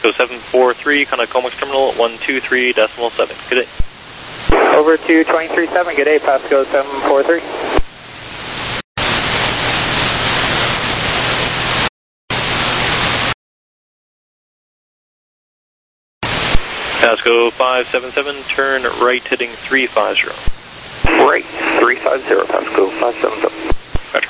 Pasco 743, contact Comex Terminal 123.7. Good day. Over to 237, good day, Pasco 743. Pasco 577, turn right heading 350. Right, 350, Pasco 577. Roger.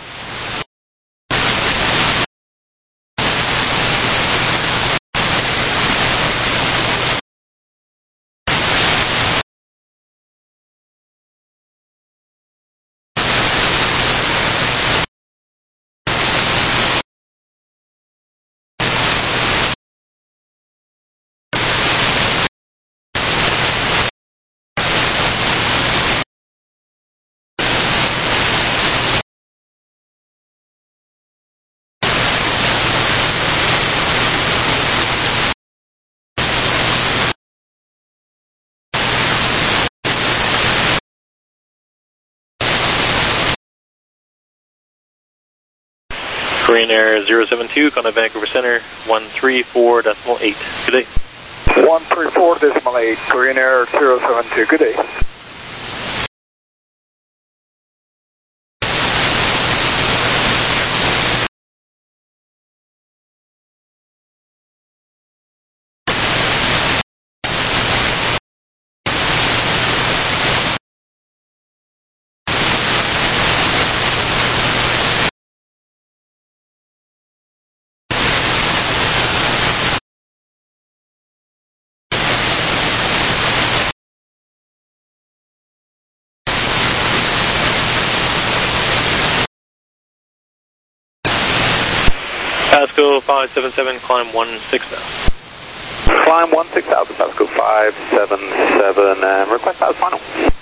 Korean Air 072, contact Vancouver Center 134.8. Good day. 134.8, Korean Air 072, good day. Pasco 577, climb 16,000. Climb 16,000, Pasco 577, and request out final.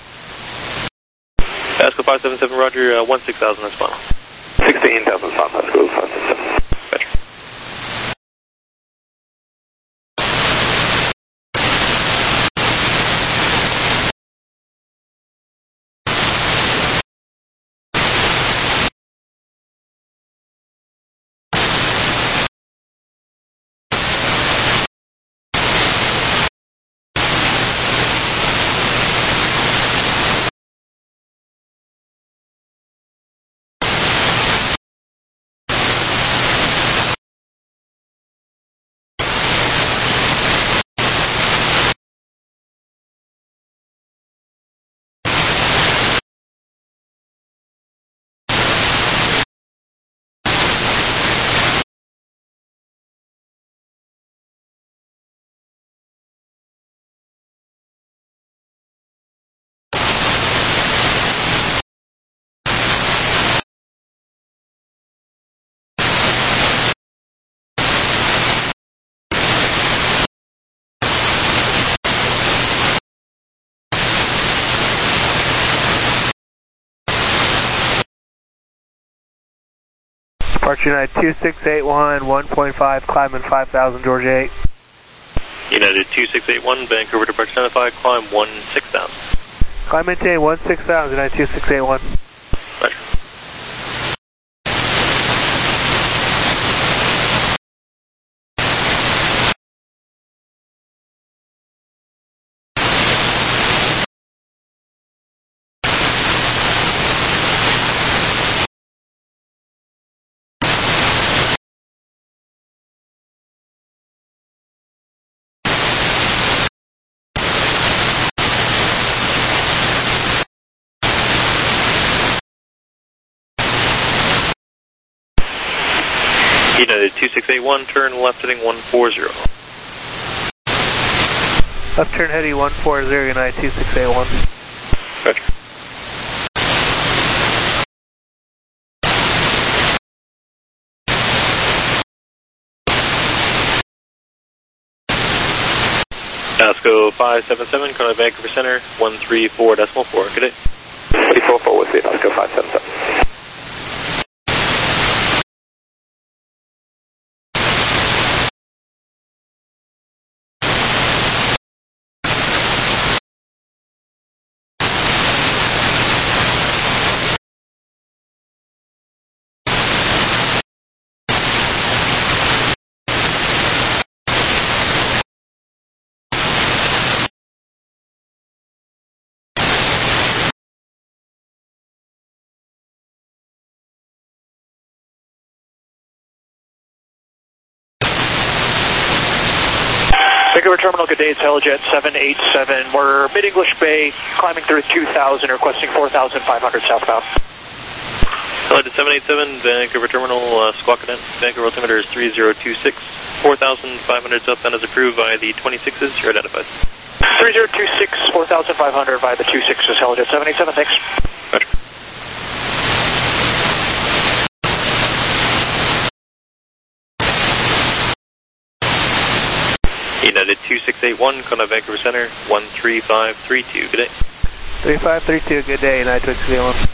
Pasco 577, roger, 16,000, that's final. 16,000, Pasco 577. Roger. Departure United 2681, 1.5, climbing 5,000, Georgia 8. United 2681, Vancouver departure identified, climb 16,000. Climb maintain 16,000, United 2681. Roger. United 2681, turn left heading 140. Left turn heading 140, United 2681. Roger. Pasco 577, contact Vancouver Center 134.4. Good day. 344 with the Pasco 577. Vancouver Terminal, good day, it's Helijet 787. We're mid-English Bay, climbing through 2,000, requesting 4,500 southbound. Helijet 787, Vancouver Terminal, squawk cadet. Vancouver altimeter is 3026. 4,500 southbound is approved via the 26s. You're identified. 3026, 4,500 via the 26s, Helijet 787, thanks. Roger. United 2681, contact Vancouver Center, 13532, good day. 3532, good day, United 2681.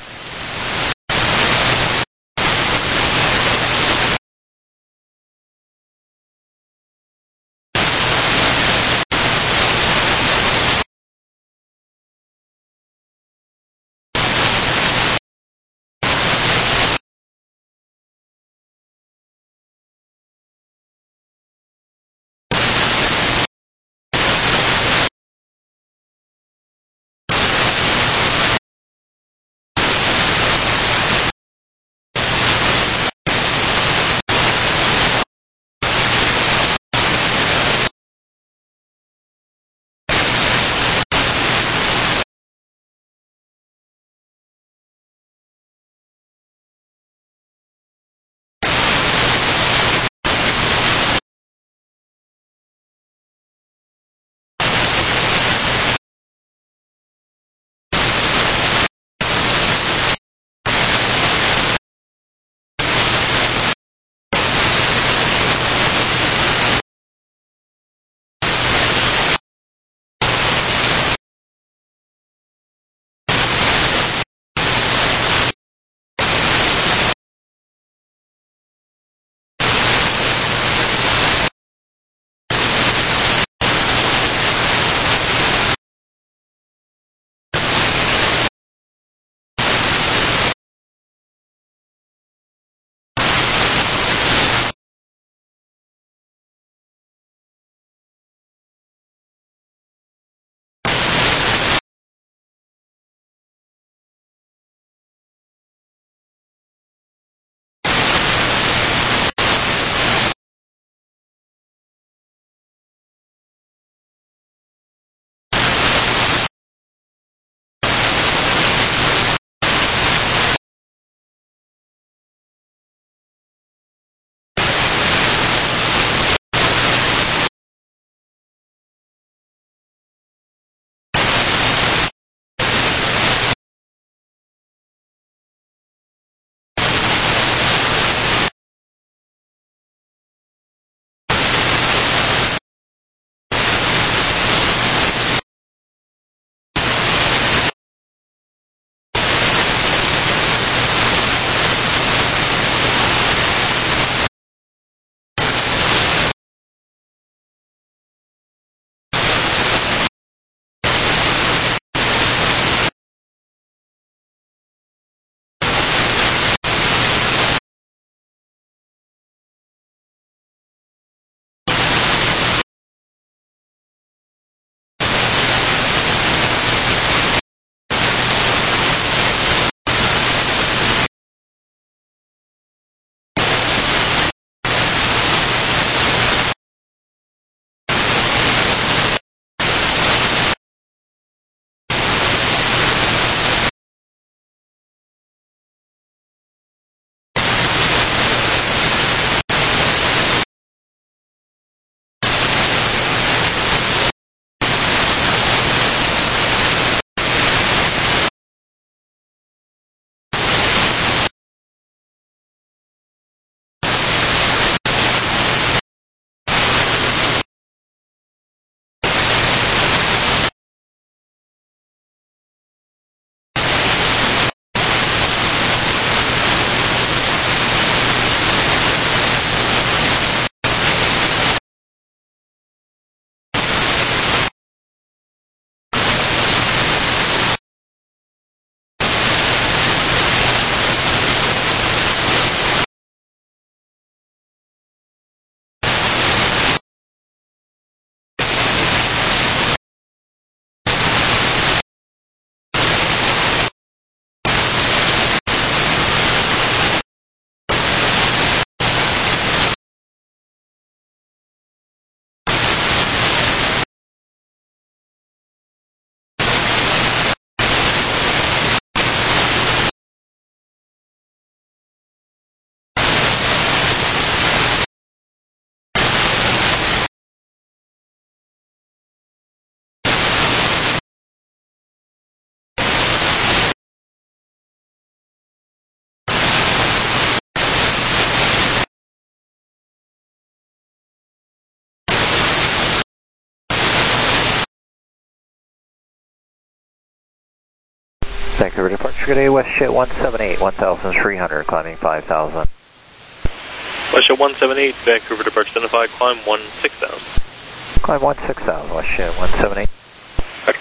Vancouver departure, good day, WestJet 178, 1,300, climbing 5,000. WestJet 178, Vancouver departure identified, climb 16,000. Climb 16,000, WestJet 178. Roger.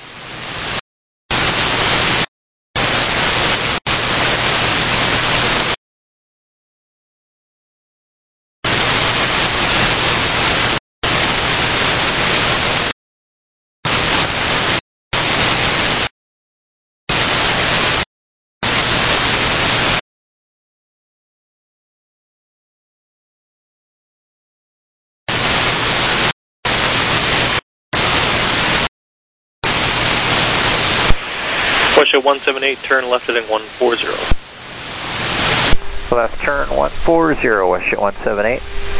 WestJet 178, turn left heading 140. Left turn 140, WestJet 178.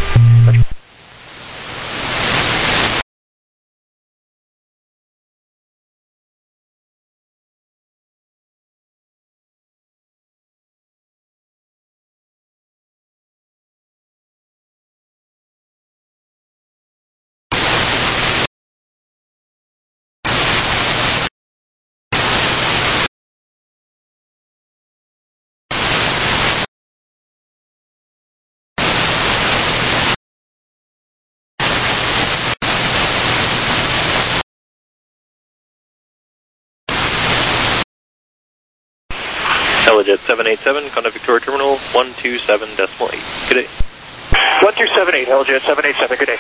Helijet 787, contact Victoria Terminal 127.8. Good day. 1278, Helijet 787, good day.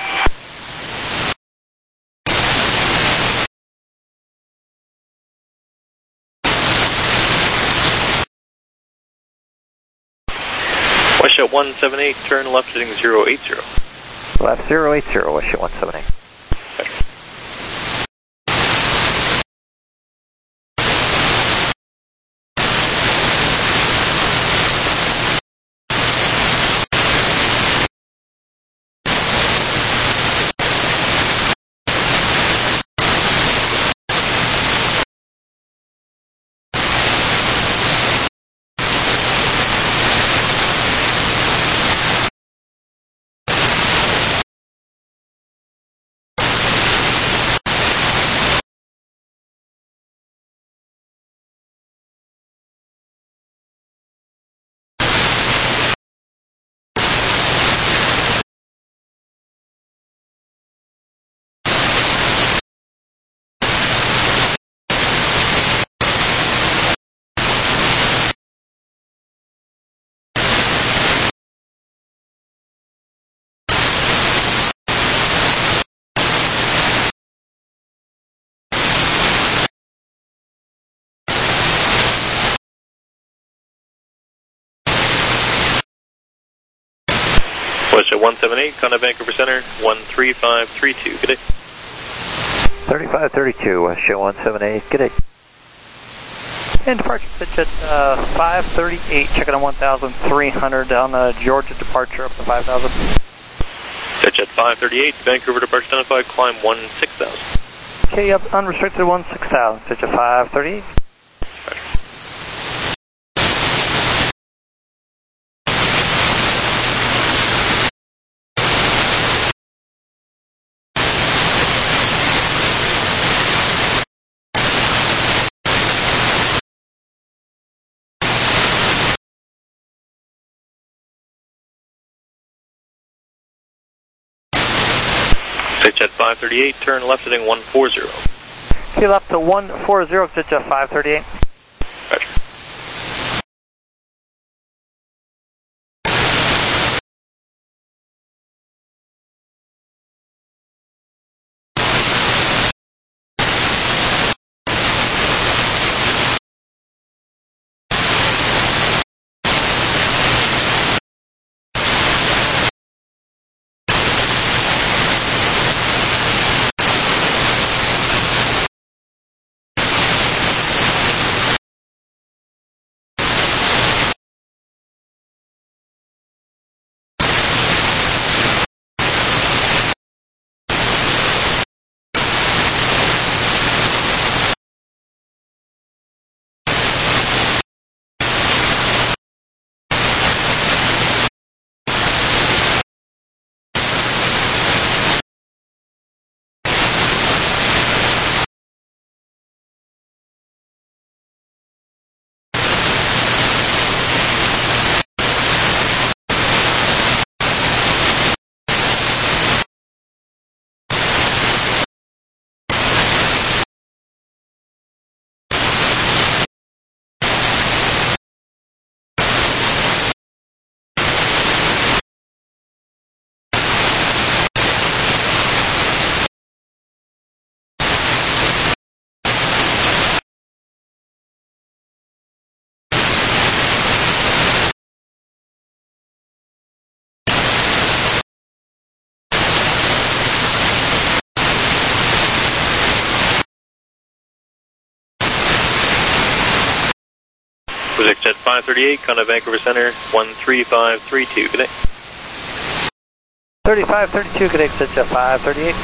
WestJet 178, turn left heading 080. Left 080, WestJet 178. WestJet 178, contact Vancouver Center 13532. Good day. 3532, WestJet 178, good day. And departure pitch at 538, checking on 1,300 down Georgia departure up to 5,000. Pitch at 538, Vancouver departure identified, climb 16,000. Okay, up unrestricted 16,000, pitch at 538. Pitch at 538, turn left heading 140. Okay, left to 140, pitch at 538. Roger. Project Jet 538, contact Vancouver Center, 13532. Good day. 3532, good day, Jet 538.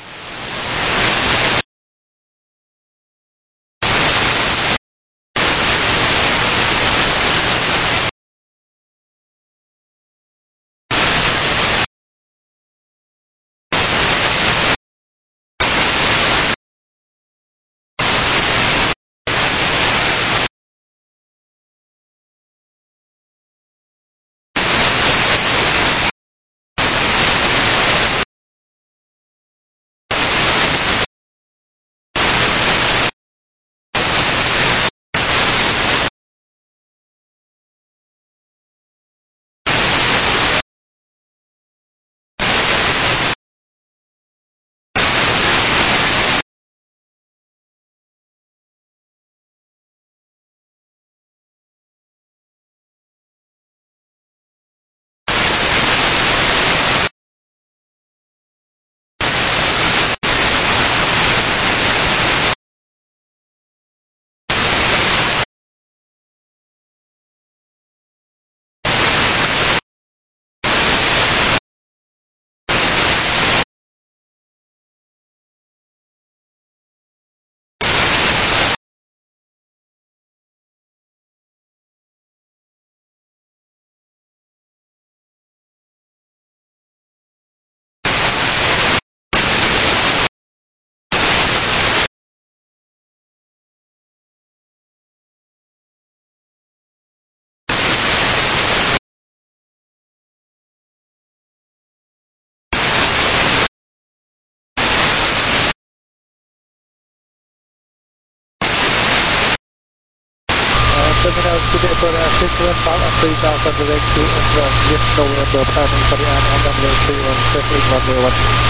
Terminal today for 615 3000 direct to Yes November, planning for the runway 31, circling runway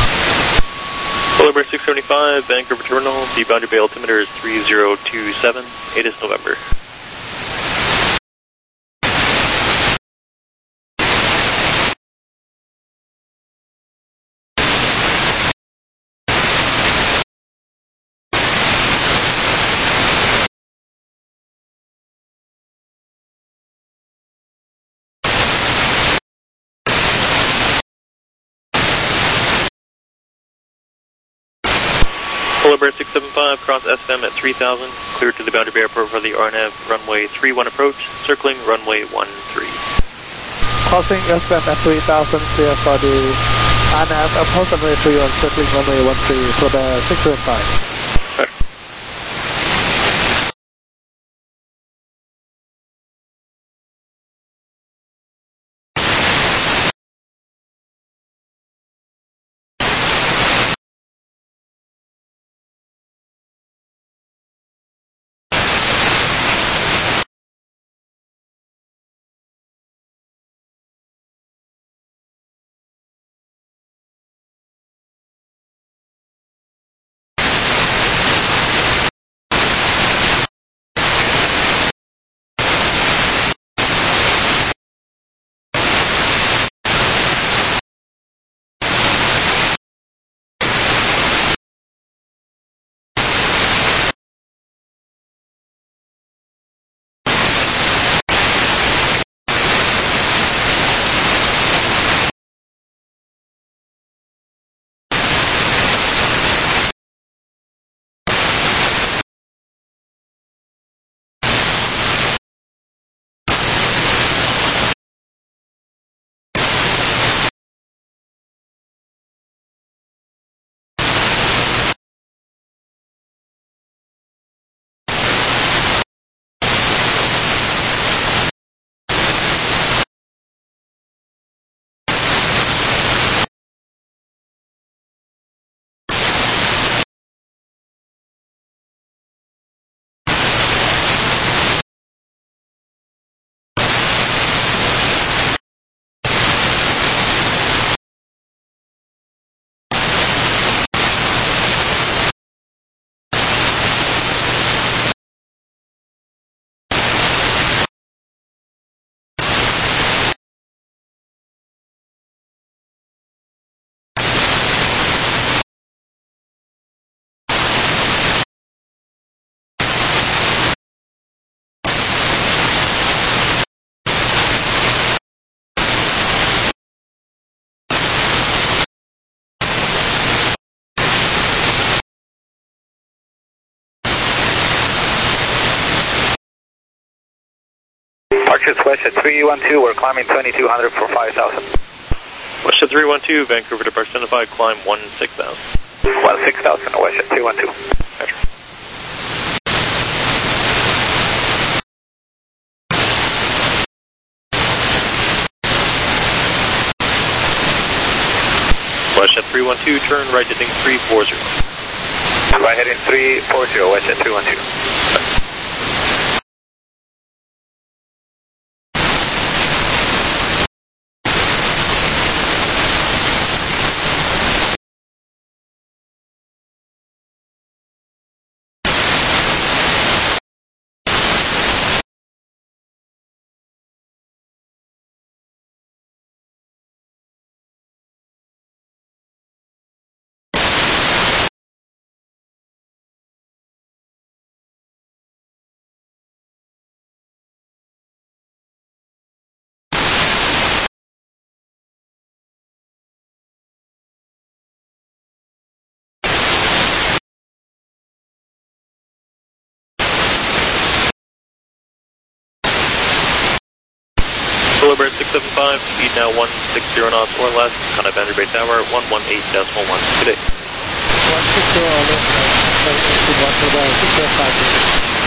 13. Polar Bear 675, Vancouver Terminal, the boundary bay altimeter is 3027, 8 is November. Polar Bear 675, cross SM at 3000, clear to the boundary bay airport for the RNAV runway 31 approach, circling runway 13. Crossing SM at 3000, clear for the RNAV approach runway 31, circling runway 13 for the 675. Departures WestJet 312, we're climbing 2200 for 5,000. WestJet 312, Vancouver departure 75, climb 16,000. 16,000, WestJet 312. Roger. WestJet 312, turn right heading 340. Right heading 340, WestJet 312. Bluebird 675, speed now 160 knots or less, contact Boundary Bay Tower 118.1. Good day. 160 or less, 605.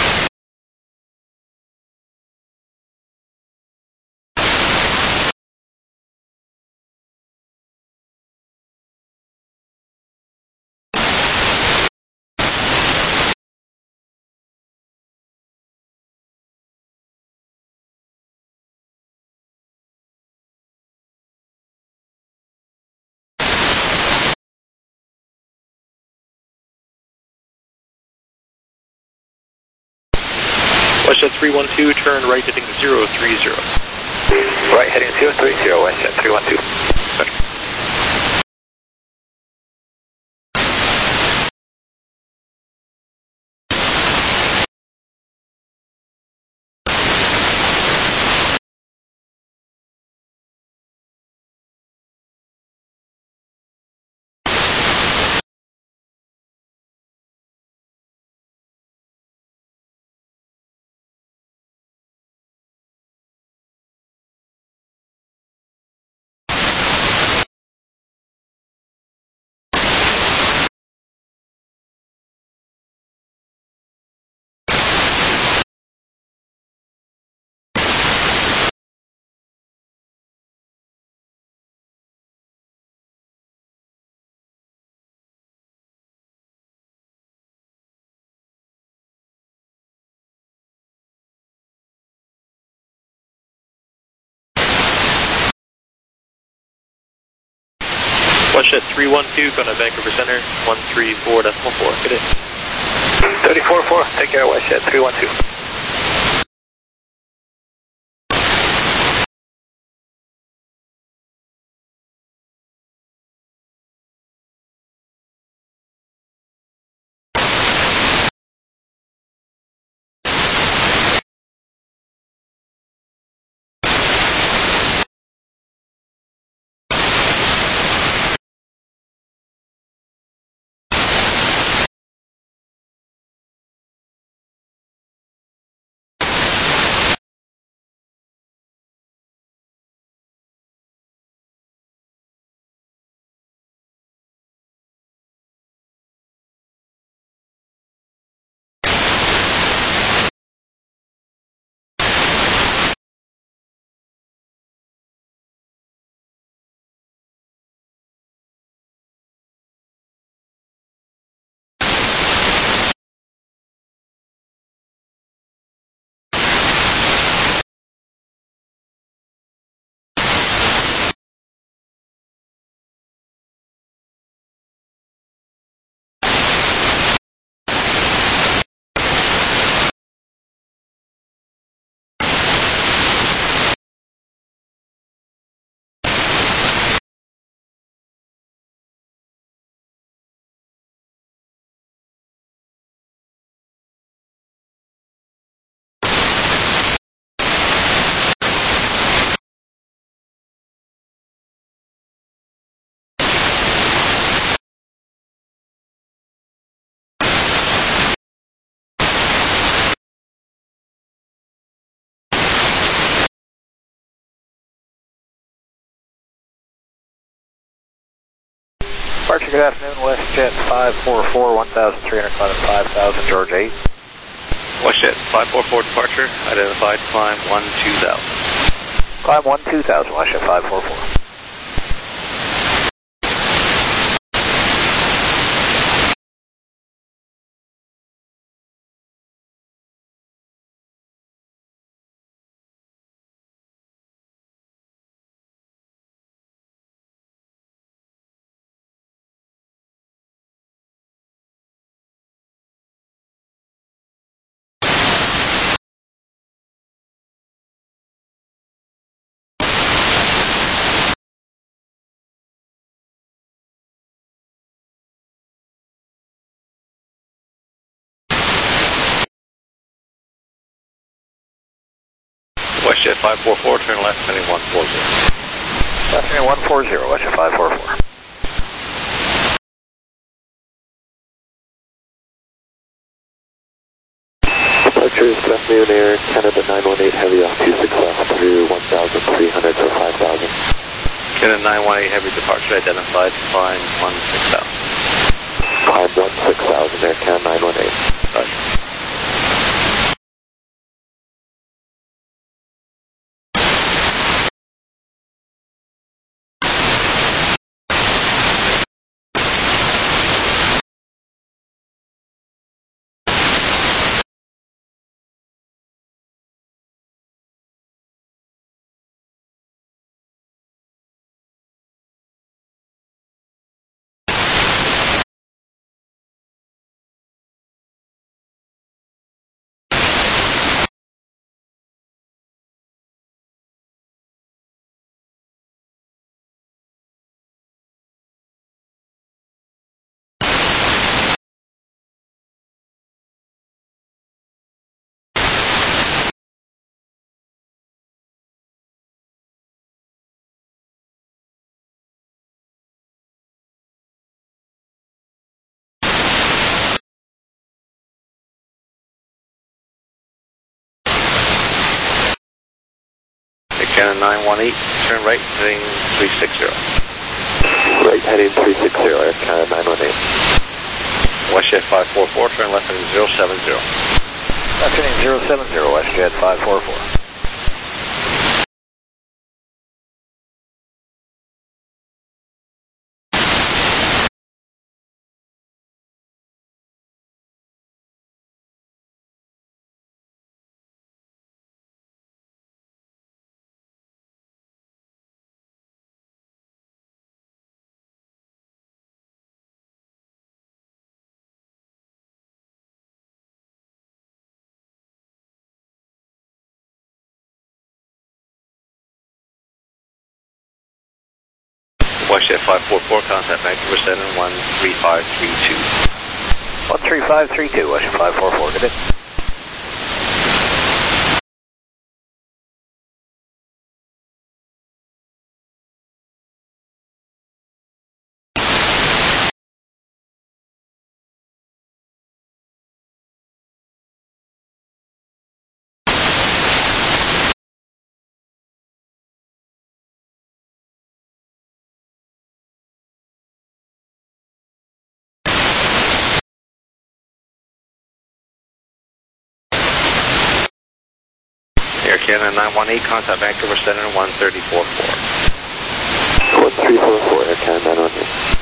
WestJet 312, turn right heading 030. Right heading 030, WestJet 312. Roger. WestJet 312, contact Vancouver Center 134.4. Good day. 34-4, take care, WestJet 312. Departure, good afternoon, WestJet 544, 1,300, climbing 5,000, George 8. WestJet 544 departure, identified, climb 12000. Climb 12000, WestJet 544. WestJet 544, turn left, heading 140. Left heading 140, WestJet 544. Departure is good afternoon, Air Canada 918 Heavy off 26 left through 1,300 for 5,000. Canada 918 Heavy departure, identified, climb 16,000. Climb 16,000, Air Canada 918. Roger. Canada 918, turn right, heading 360. Right heading 360, Air Canada 918. WestJet 544, turn left, heading 070. Left heading 070, WestJet 544. WestJet 544, contact Vancouver Center 13532. 13532, WestJet 544, good day. Air Canada 918, contact Vancouver Center 1344. 1344, Air Canada 918.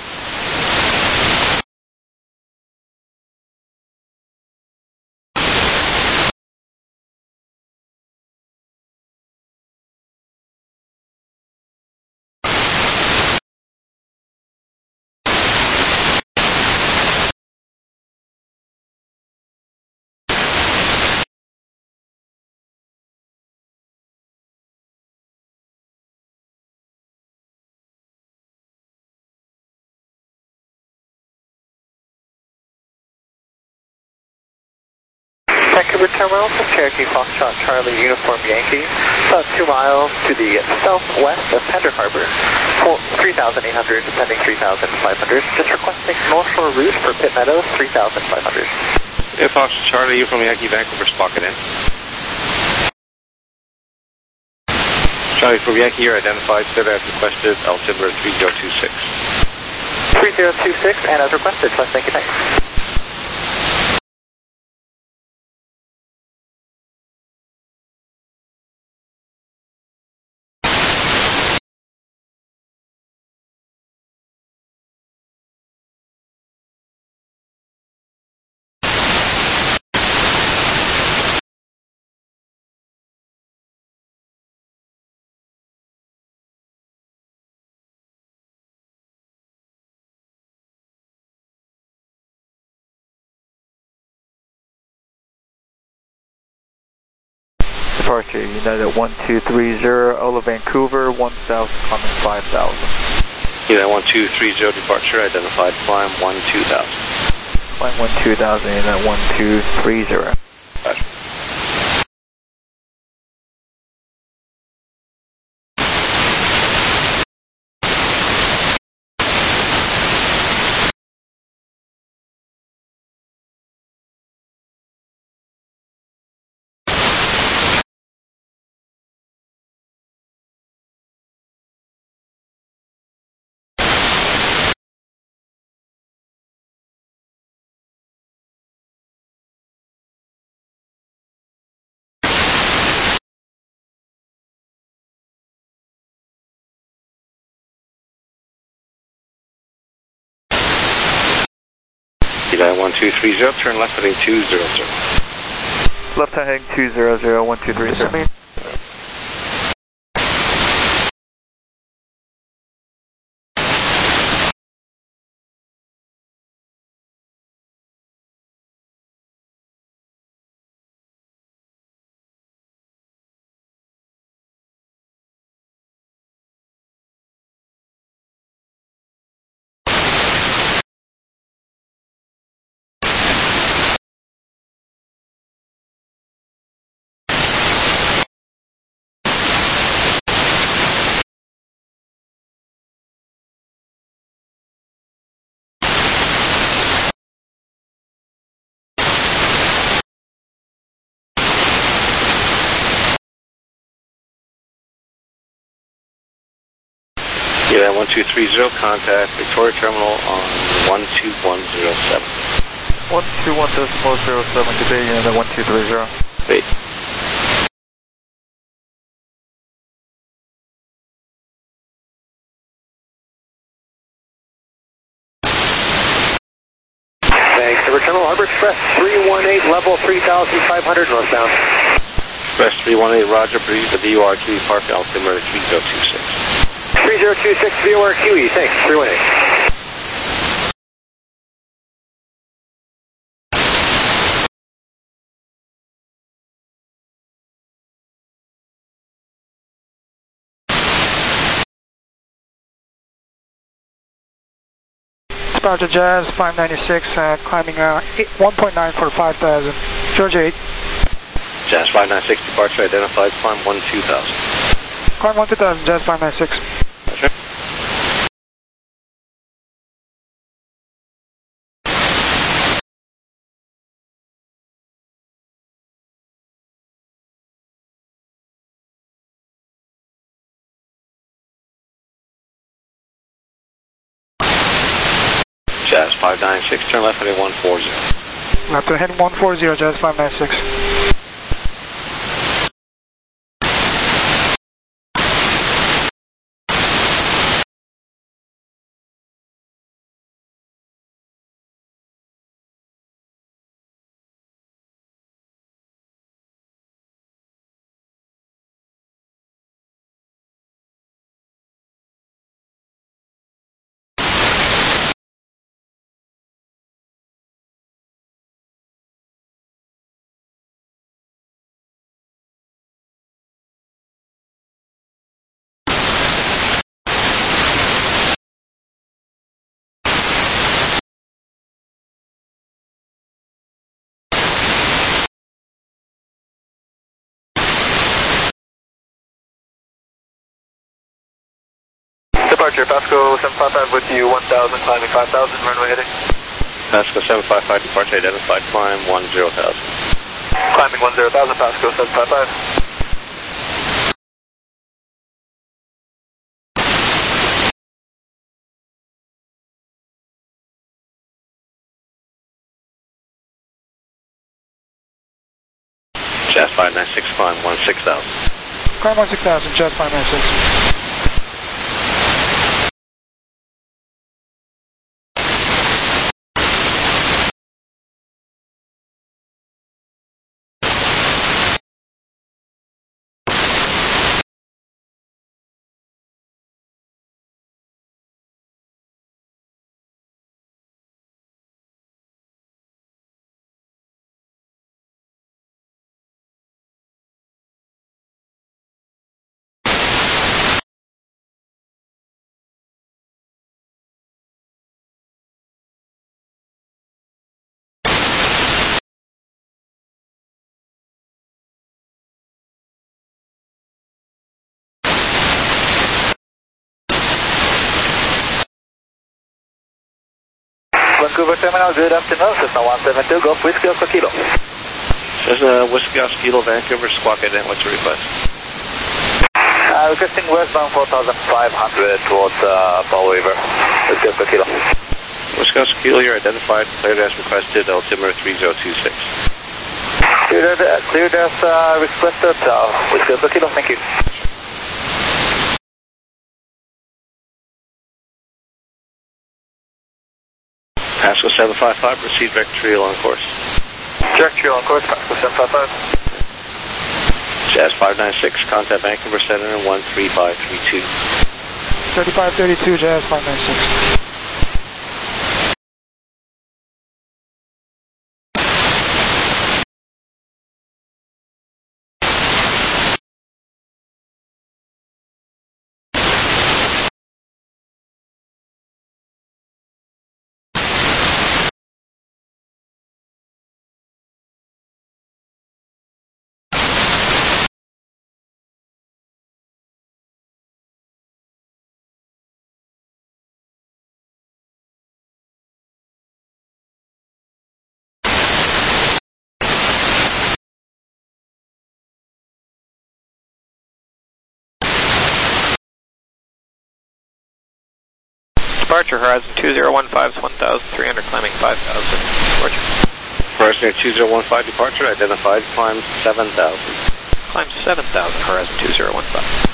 Vancouver Terminal from Cherokee Foxtrot Charlie Uniform Yankee, about 2 miles to the southwest of Pender Harbor, 3,800, descending 3,500, just requesting North Shore route for Pitt Meadows, 3,500. Air Fox Charlie Uniform Yankee, Vancouver, Spocket in. Charlie from Yankee, you're identified, cleared as requested, altimeter 3026. 3026, and as requested, plus thank you, thanks. Departure United 1230, Ola Vancouver, 1000, climbing 5000. United 1230, departure identified, climb 12000. Climb 12000, United 1230. Roger. United 1230, turn left heading 200. Left hand heading 200, 1230. United 1230, contact Victoria Terminal on 12107. 121.07, good day, United 1230. Wait. Thanks. River Terminal, Harbor Express 318, level 3500 northbound. Express 318, Roger, proceed to VORQ, Park altimeter 3026. 3026 VORQE, thanks, 318. Departure Jazz 596, climbing 1.9 for 5000. Georgia 8. Jazz 596, departure identified, climb 12000. Climb 12000, Jazz 596. Roger. Jazz 596, turn left heading 140. Left heading 140, Jazz 596. Departure, Pasco 755 with you, 1000, climbing 5000, runway heading. Pasco 755, departure identified, climb 10,000. Climbing 10,000, Pasco 755. Jazz 596, climb 16,000. Climb 16,000, Jazz 596. Vancouver Terminal, good afternoon. Cessna 172, Golf Whiskey Oscar Kilo. Cessna Whiskey Oscar Kilo, Vancouver, squawk ident. What's your request? Requesting westbound 4,500 towards Fall River. Whiskey Oscar Kilo. Whiskey Oscar Kilo, you're identified, cleared as requested, altimeter 3026. Cleared as requested, Whiskey Oscar Kilo, thank you. Pasco 755, proceed direct trail on course. Direct trail on course, Pasco 755. Jazz 596, contact Vancouver Center 13532. 3532, Jazz 596. Departure, Horizon 2015 is 1,300, climbing 5,000. Departure. Horizon 2015, departure, identified, climb 7,000. Climb 7,000, Horizon 2015.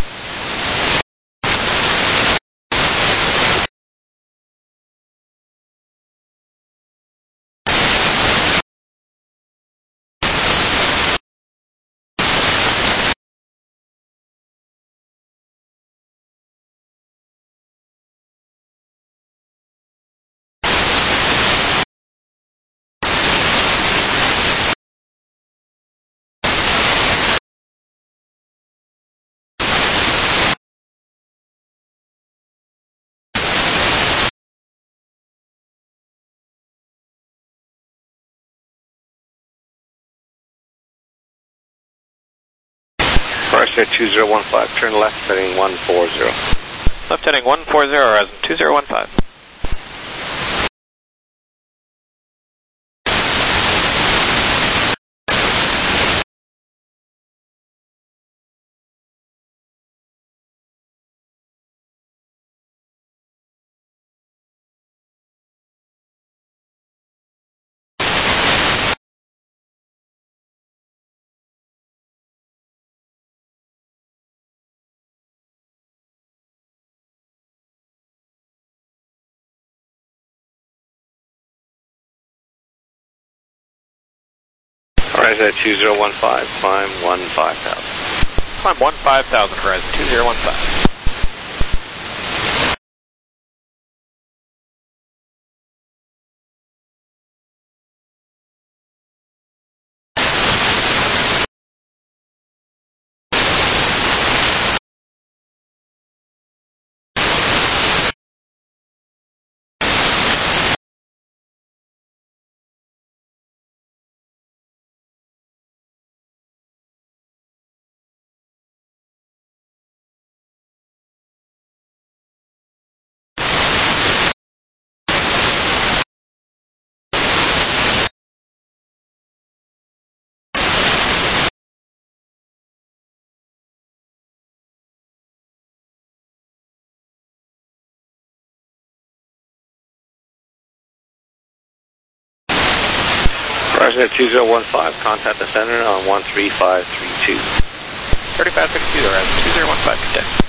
Horizon 2015, turn left, heading 140. Left heading 140, Horizon 2015. Horizon 2015, climb 15,000. Climb 15,000, Horizon 2015. Transmit 2015, contact the center on 13532. 3552, Horizon 2015, contact.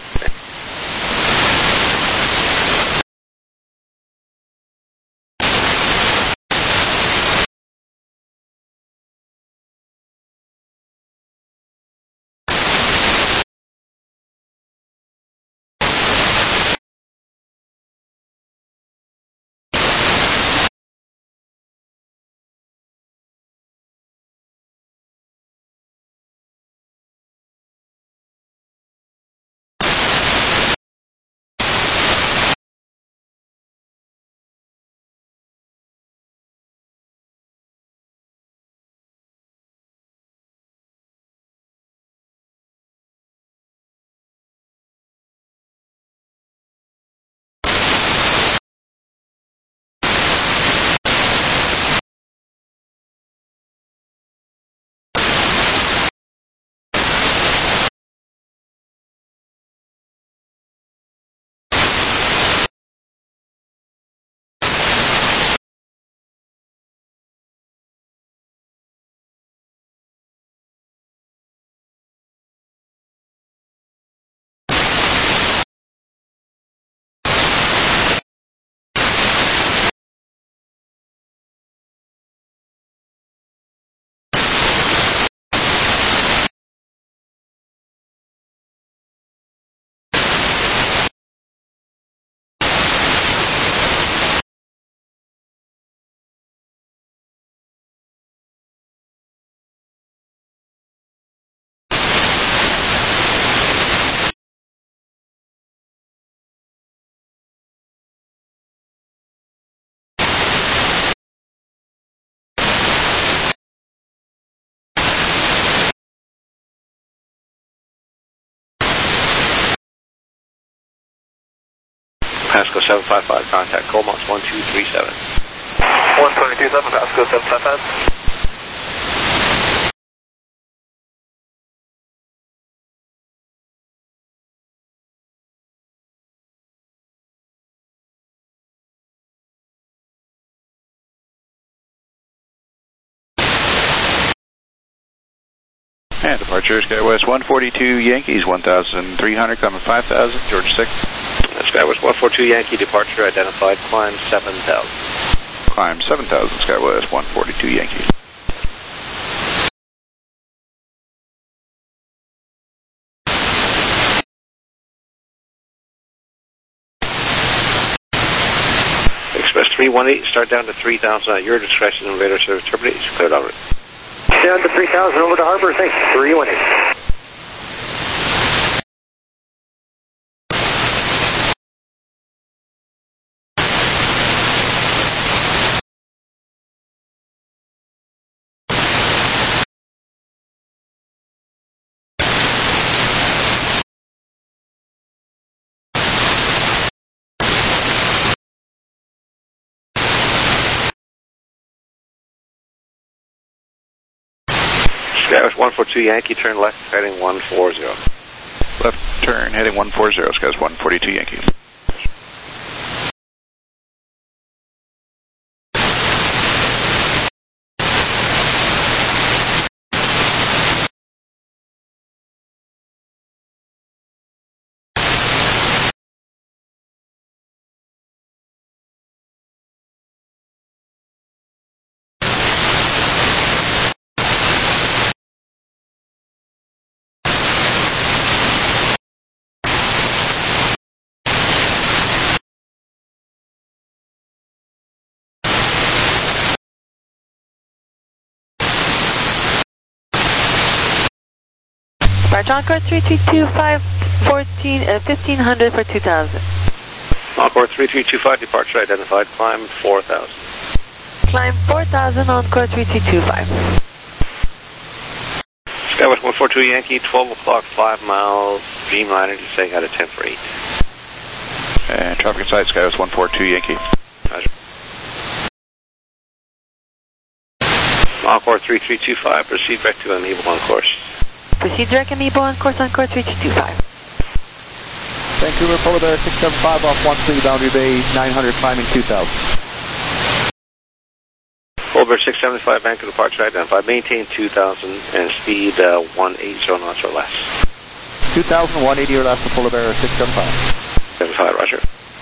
Pasco 755, contact Comox 1237. 1227, Pasco 755. And departure, SkyWest 142 Yankees, 1,300, coming 5,000, George 6. SkyWest 142 Yankee, departure identified, climb 7,000. Climb 7,000, SkyWest 142 Yankee. Express 318, start down to 3,000 at your discretion, and radar service terminates, cleared on it. Down to 3,000 over to Harbor, thanks, 318. SkyWest 142 Yankee, turn left, heading 140. Left turn, heading 140, SkyWest 142 Yankee. Encore 3325, 1500 for 2,000. Encore 3325, departure identified, climb 4,000. Climb 4,000, Encore 3325. SkyWest 142 Yankee, 12 o'clock, 5 miles, Dreamliner, descending out of 10 for 8. And traffic inside, SkyWest 142 Yankee. Roger. Encore 3325, proceed back to Amiable on course. Proceed direct Amiable on course, Encore 3225. Vancouver, Polar Bear 675 off 13, boundary bay 900, climbing 2,000. Over 675 Vancouver departure identified. Maintain 2000 and speed 180 knots or less. 2000, 180 or less to Polar Bear 675. 75, roger.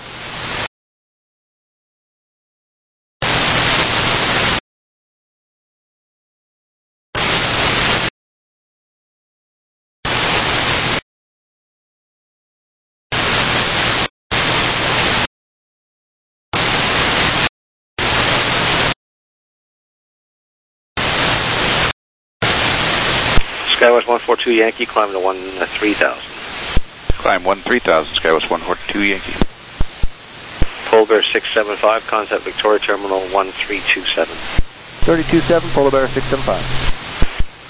Skywest 142 Yankee, climb to 3000. Climb 13,000, Skywest 142 Yankee. Polar Bear 675, contact Victoria Terminal 1327. 327, Polar Bear 675.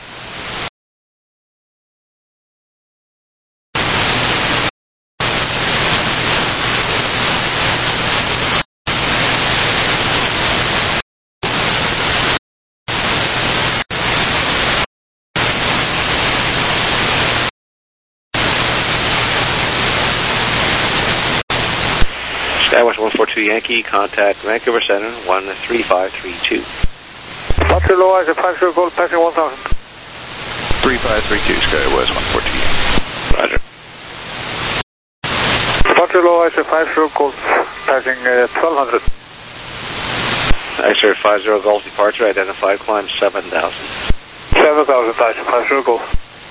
Skywest 142 Yankee, contact Vancouver Center 13532. Watcher low, I 50 Gold, passing 1000. 3532, Skywest 142 Yankee. Roger. Watcher low, I 50 Gold, passing 1200. X-ray 50 Golf departure identified, climb 7000. 7000, I 50 Gold.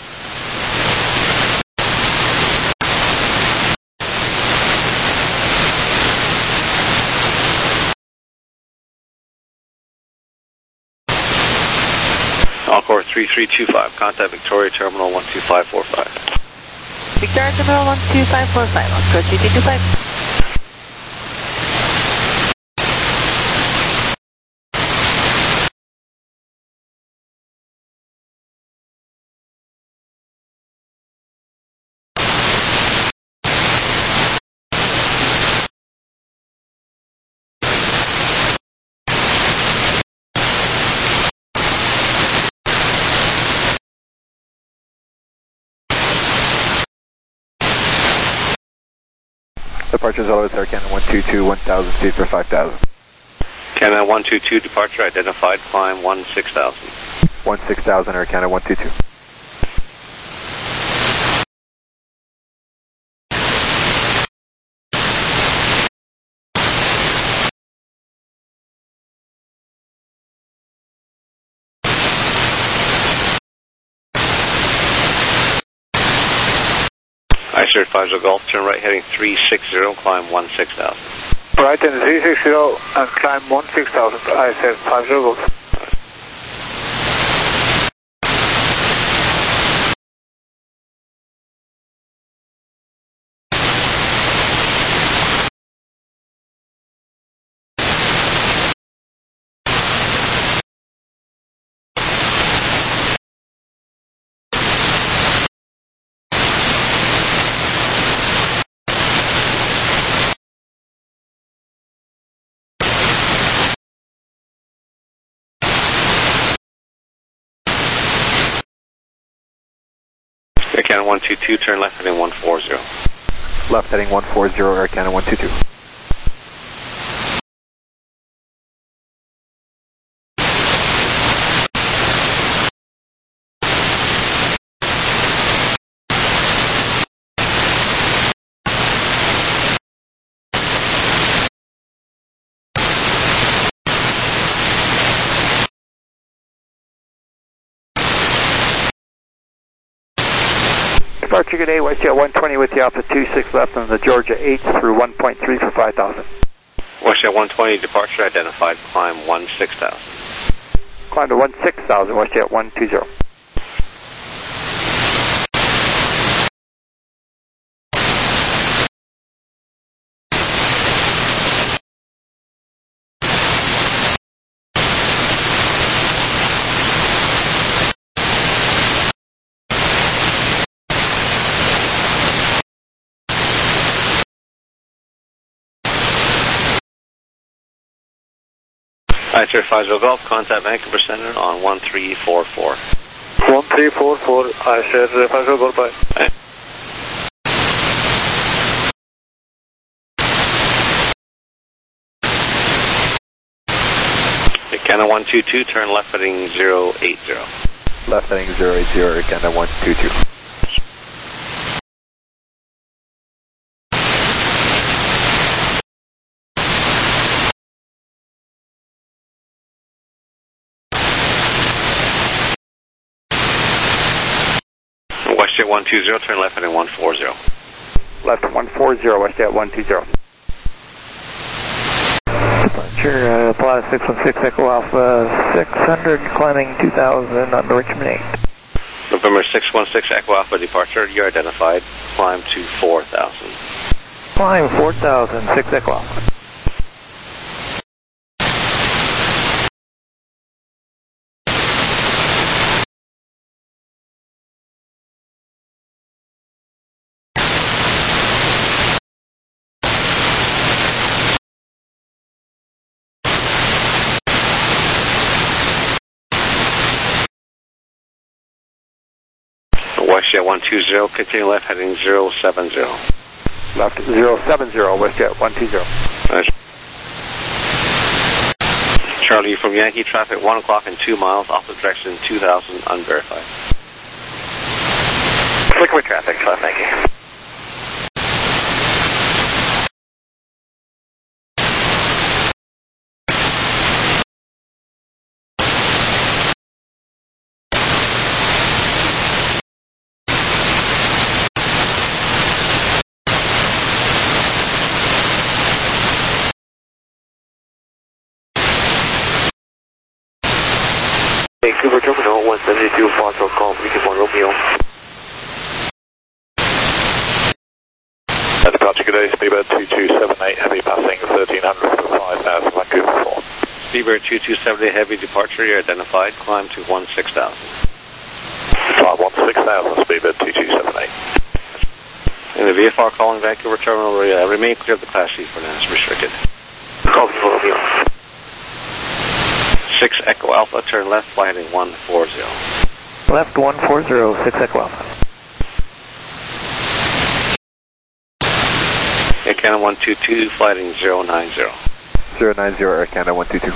Encore 3325, contact Victoria Terminal 12545. Victoria Terminal 12545, Encore 3325. Departures always Air Canada 122, 1000, speed for 5000. Canada 122 departure identified, climb 16,000. 16,000, Air Canada 122. Icer 50 Golf, turn right heading 360, climb 16,000. Right in 360 and climb 16,000, Icer 50 Golf. Air Canada 122, turn left heading 140. Left heading 140, Air Canada 122. Departure good day, WestJet 120 with the Alpha 26 left on the Georgia 8 through 1.3 for 5,000. WestJet 120 departure identified, climb 16,000. Climb to 16,000, WestJet 120. Icer 50 Golf, contact Vancouver Center on 1344. 1344, Icer 50 Golf, bye. Right. Canada Canada 122, turn left heading 080. Left heading 080, Air Canada 122. WestJet 120, turn left heading 140. Left 140, WestJet 120. Departure, Plaza 616 Echo Alpha 600, climbing 2000 on Richmond 8. November 616 Echo Alpha departure, you're identified, climb to 4000. Climb 4000, 6 Echo Alpha. WestJet 120, continue left heading 070. Left 070, WestJet 120. Nice. Charlie from Yankee, traffic 1 o'clock and 2 miles, opposite direction 2000, unverified. Liquid traffic, thank you. Vancouver Terminal 172, Foxtrot call, Beacon 1 Romeo. Departure good day, Speedbird 2278, heavy passing 1300 for 5000, Vancouver 4. Speedbird 2278, heavy departure, you're identified, climb to 16000. Climb 16000, Speedbird 2278. And the VFR calling Vancouver Terminal, remain clear of the Class C for now, it's restricted. Call Beacon 1 Romeo. 6 Echo Alpha, turn left, fly heading 140. Left 140, 6 Echo Alpha. Air Canada 122, fly heading 090. 090, Air Canada 122.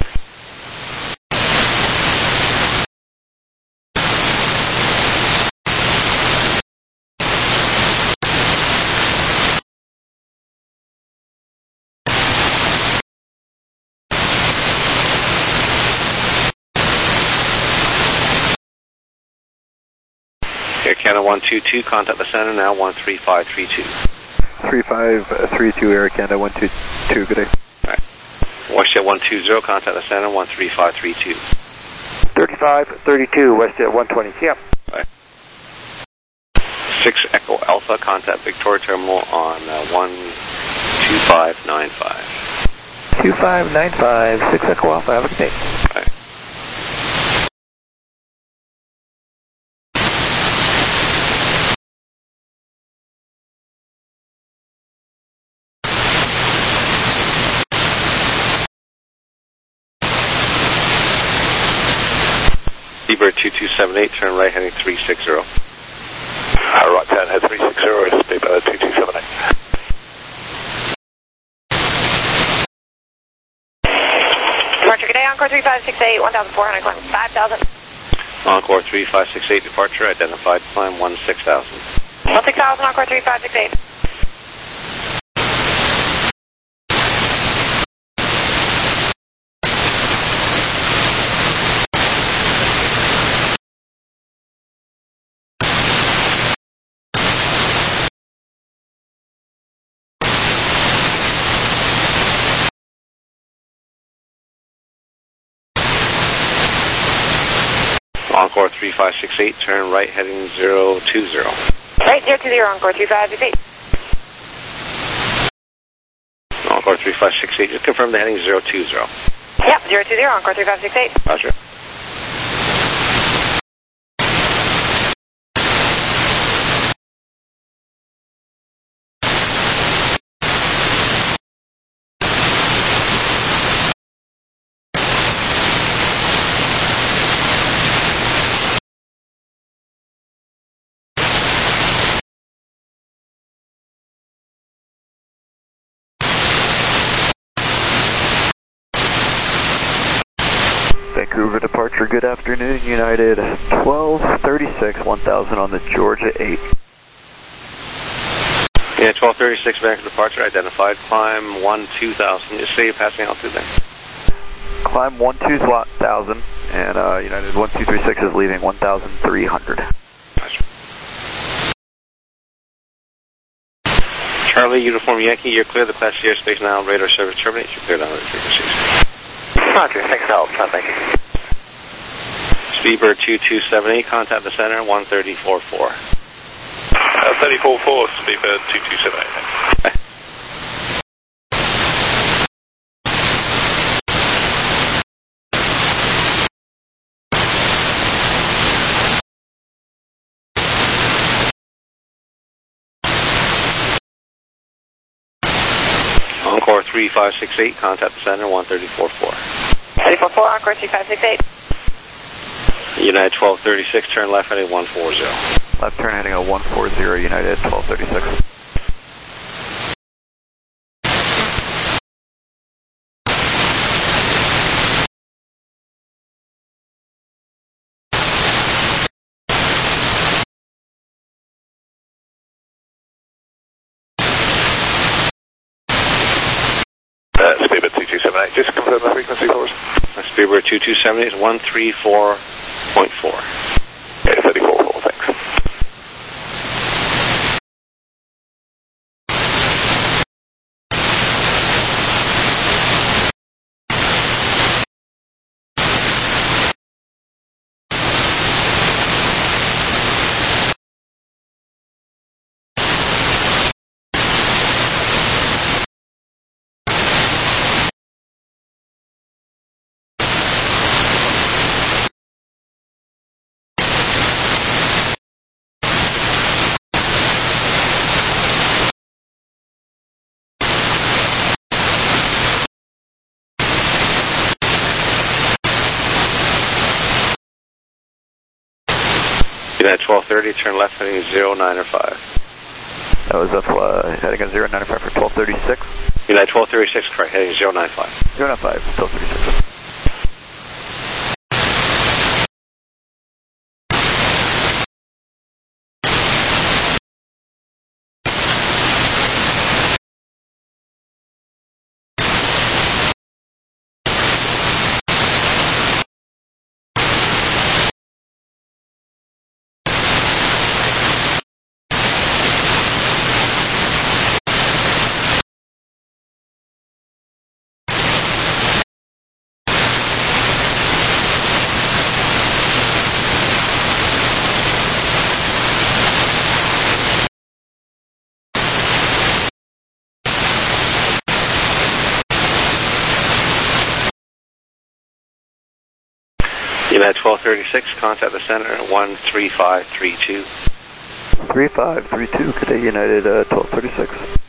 Air Canada 122, contact the center now, 13532. 3532, Air Canada 122, good day. Alright. WestJet 120, contact the center, 13532. 3532, WestJet 120, yep. Alright. 6 Echo Alpha, contact Victoria Terminal on 12595. 2595, 6 Echo Alpha, have a good day. Alright. Speedbird 2278, turn right heading 360. Right turn, head 360, Speedbird 2278. Departure, good day, Encore 3568, 1400, climb 5000. Encore 3568, departure, identified, climb 16000. 16000, Encore 3568. Encore 3568, turn right heading 020. Right, 020, Encore 3568. Encore 3568, just confirm the heading 020. Yep, 020, Encore 3568. Roger. Vancouver departure, good afternoon, United 1236, 1000 on the Georgia 8. Yeah, 1236 Vancouver departure identified. Climb 2000. Just say you're passing altitude there. Climb 1000, and United 1236 is leaving 1300. Charlie, Uniform Yankee, you're clear. The passenger airspace now. Radar service terminates. You're cleared on other frequencies. Roger, thanks for help. Thank you. Speedbird 2278, contact the center, 13044. 3044, Speedbird 2278. Encore 3568, contact the center, 13044. 344, Encore 3568. United 1236, turn left heading 140. Left turn heading at 140, United 1236. Speedbird 2278, just confirm the frequency for us. Speedbird 2278 is 134.4. Okay, 344, thanks. United 1230, turn left heading 095. That was up heading at 095 for 1236. United 1236, correct, heading 095. 095, 1236. United 1236, contact the center at 13532. 3532, good day, United 1236.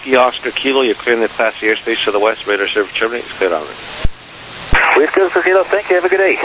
Yankee Oscar Kilo, you're clearing the Class C airspace to the west, radar service terminates, cleared on it. West Coast Kilo, thank you, have a good day.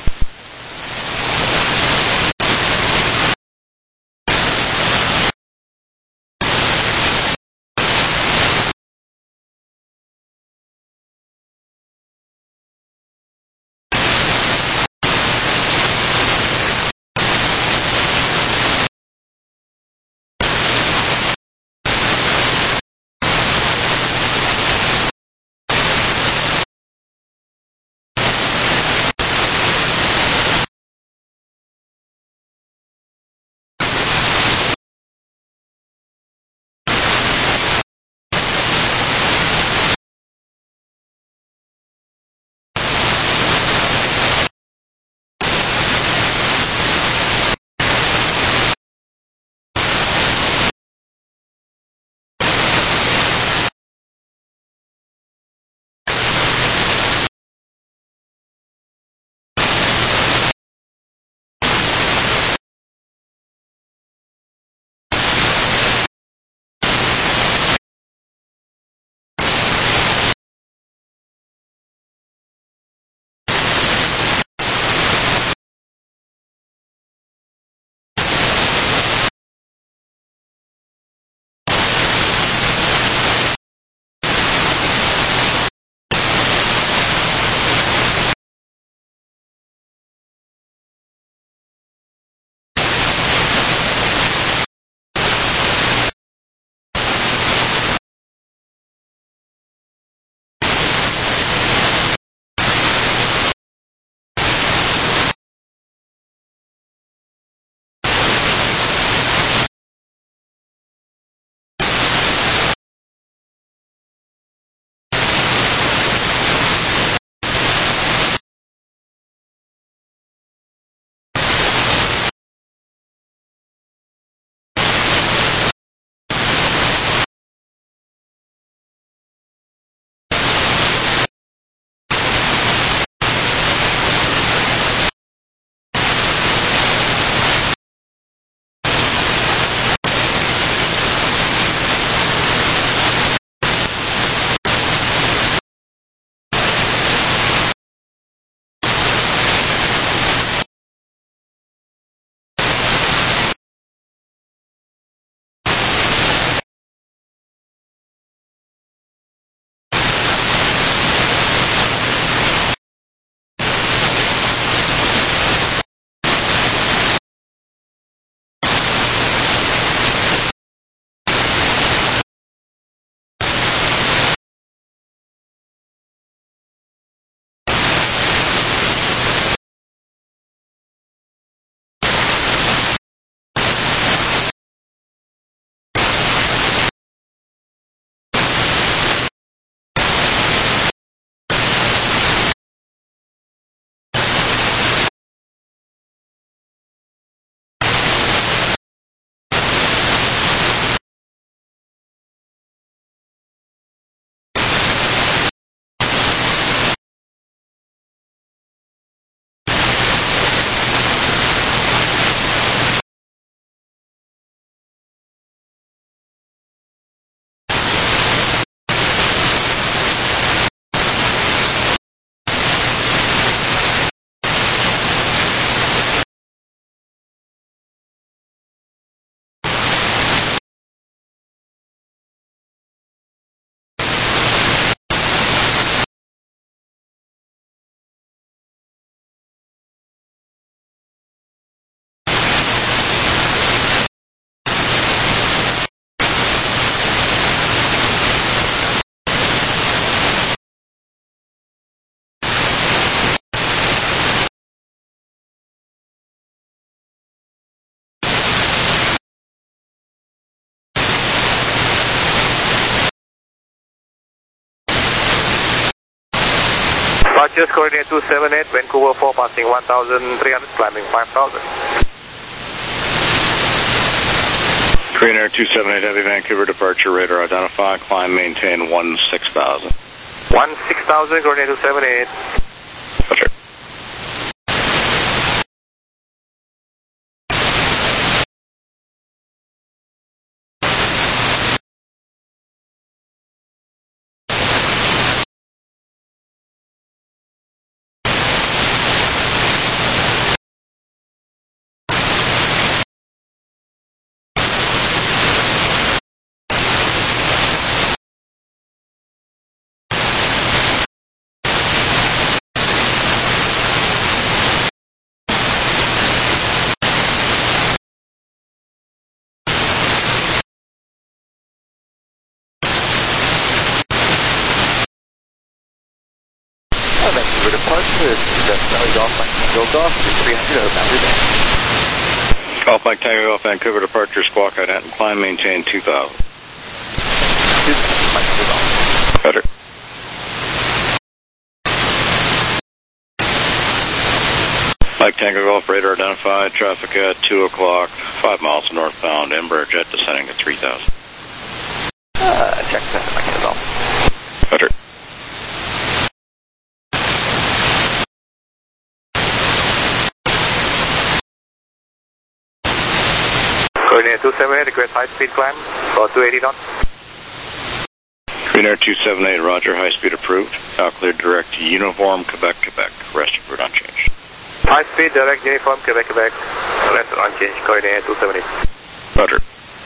Departures coordinate 278, Vancouver 4, passing 1,300, climbing 5,000. Korean Air 278 Heavy, Vancouver departure, radar identify, climb, maintain 16,000. 16,000, coordinate 278. Roger. Vancouver departure, Charlie Golf Mike Tango Golf, 300 out of boundary band. Golf Mike Tango Golf Vancouver departure, squawk ident, climb maintain 2000. 2000, Mike Tango Golf. Better. Mike Tango Golf, radar identified, traffic at 2 o'clock, 5 miles northbound, Embraer jet descending to 3000. Check that, Mike Tango Golf. Better. Coordinate 278, request high speed climb, about 280 knots. Green Air 278, roger, high speed approved. Now cleared direct to Uniform, Quebec, Quebec. Rest of route unchanged. High speed, direct Uniform, Quebec, Quebec. Rest unchanged, coordinate 278. Roger.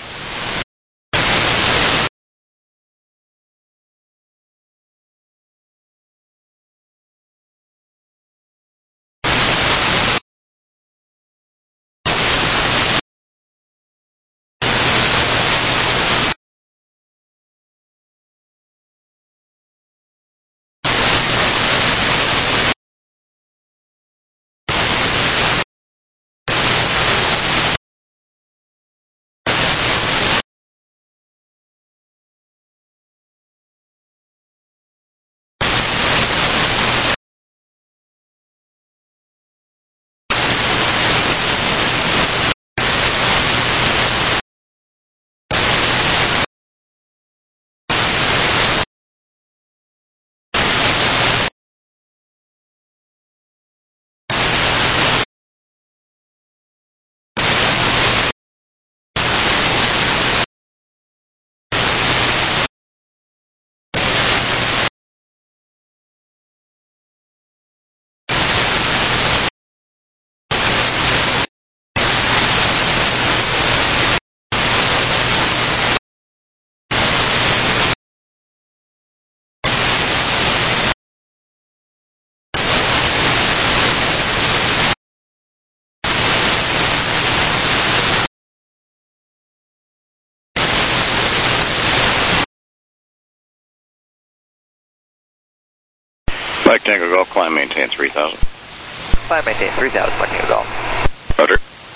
Mike Tango Golf, climb maintain 3000. Climb maintain 3000, Mike Tango Golf. Roger.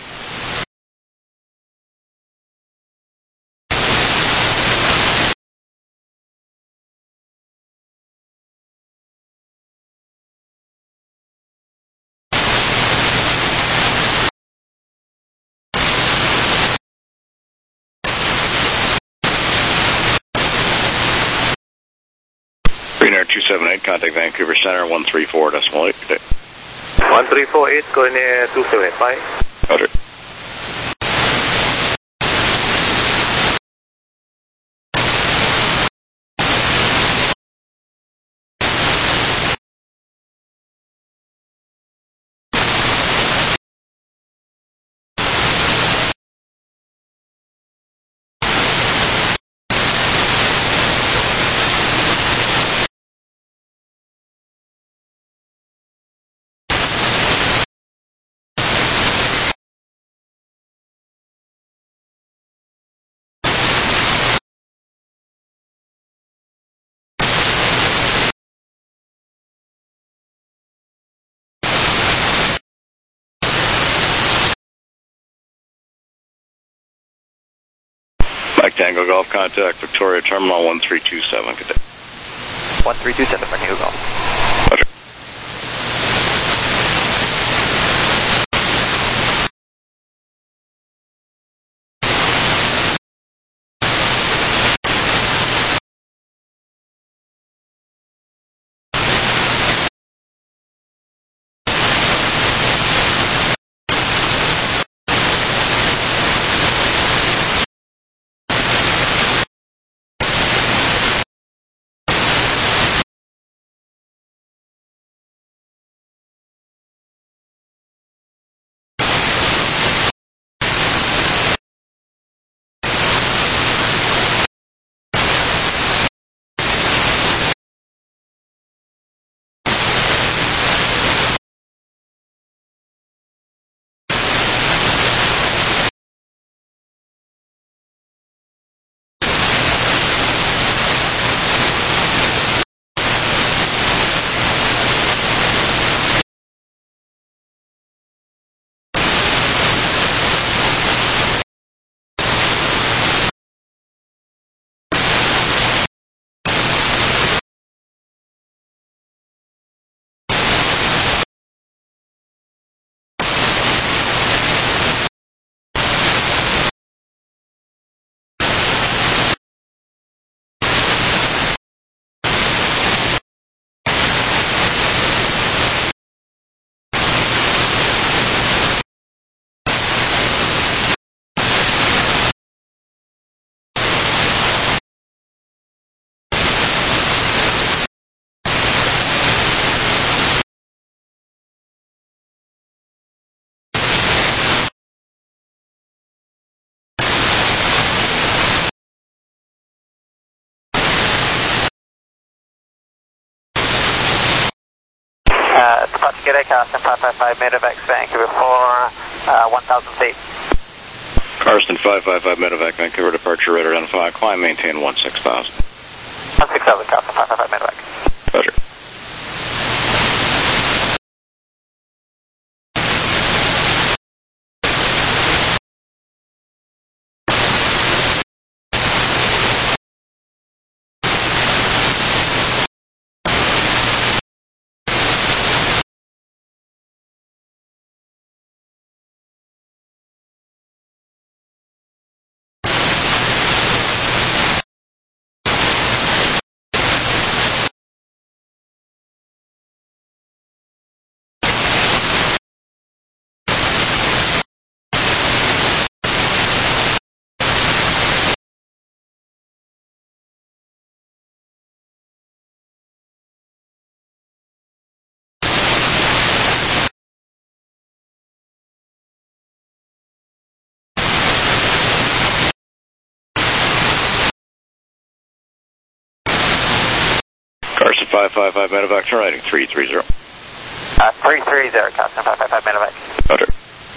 Green Air 278, contact Vancouver Center, 134.8. Good day. 1348, coordinate 278, Roger. Mike Tango Golf, contact Victoria Terminal 1327. Good day. 1327, Mike Tango Golf. Roger. Departure G'day, Carson 555 Medevac, Vancouver for 1,000 feet. Carson 555 Medevac, Vancouver, departure radar on 5, climb, maintain 16,000. 16,000, Carson 555 Medevac. Roger. Carson 555 Medevac, turn right 330. 330, Carson 555 Medevac. Roger.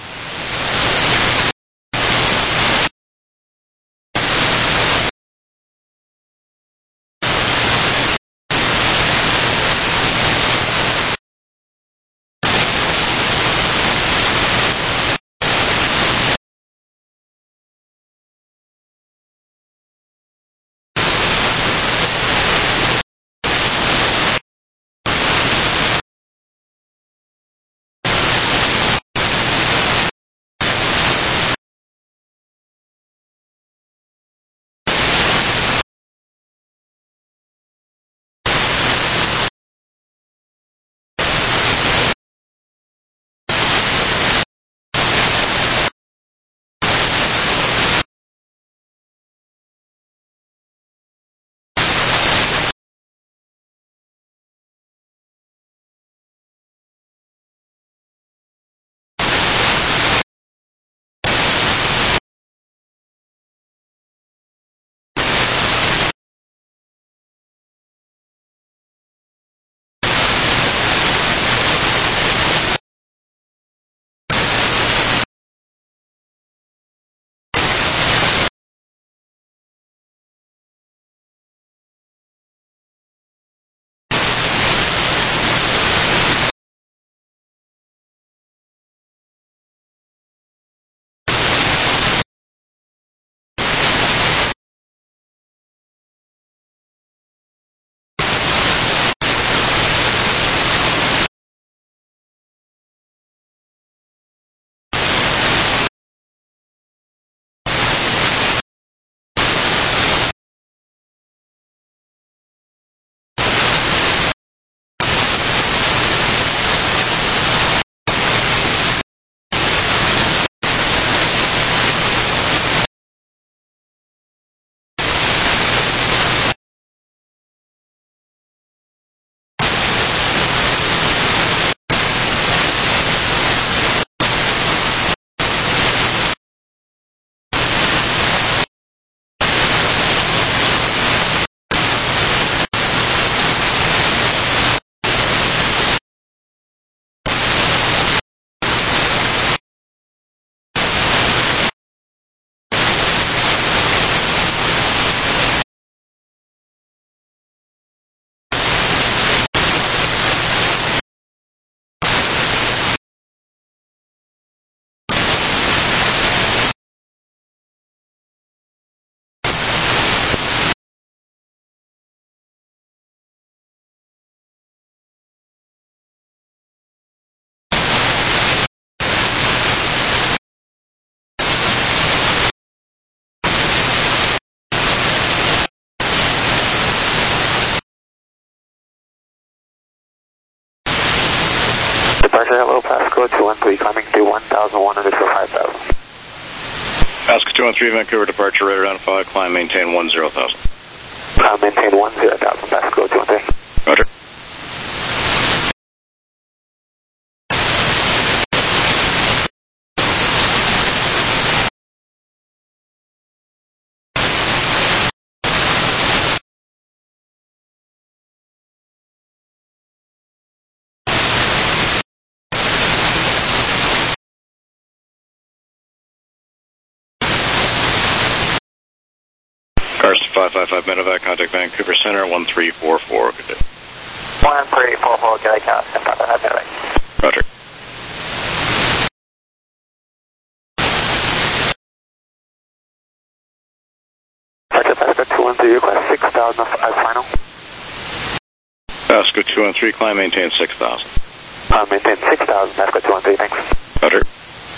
Departure hello, Pasco 213, coming to 1,100 for 5,000. Pasco 213, Vancouver, departure radar on 5, climb, maintain 10,000. Maintain 10,000, Pasco 213. Roger. 555 medevac, contact Vancouver Center, 1344. Good day. 1344, good day, Cal. Roger. Roger, Pasco 213, request 6,000 as final. Pasco 213, climb, maintain 6,000. Maintain 6,000, Pasco 213, thanks. Roger.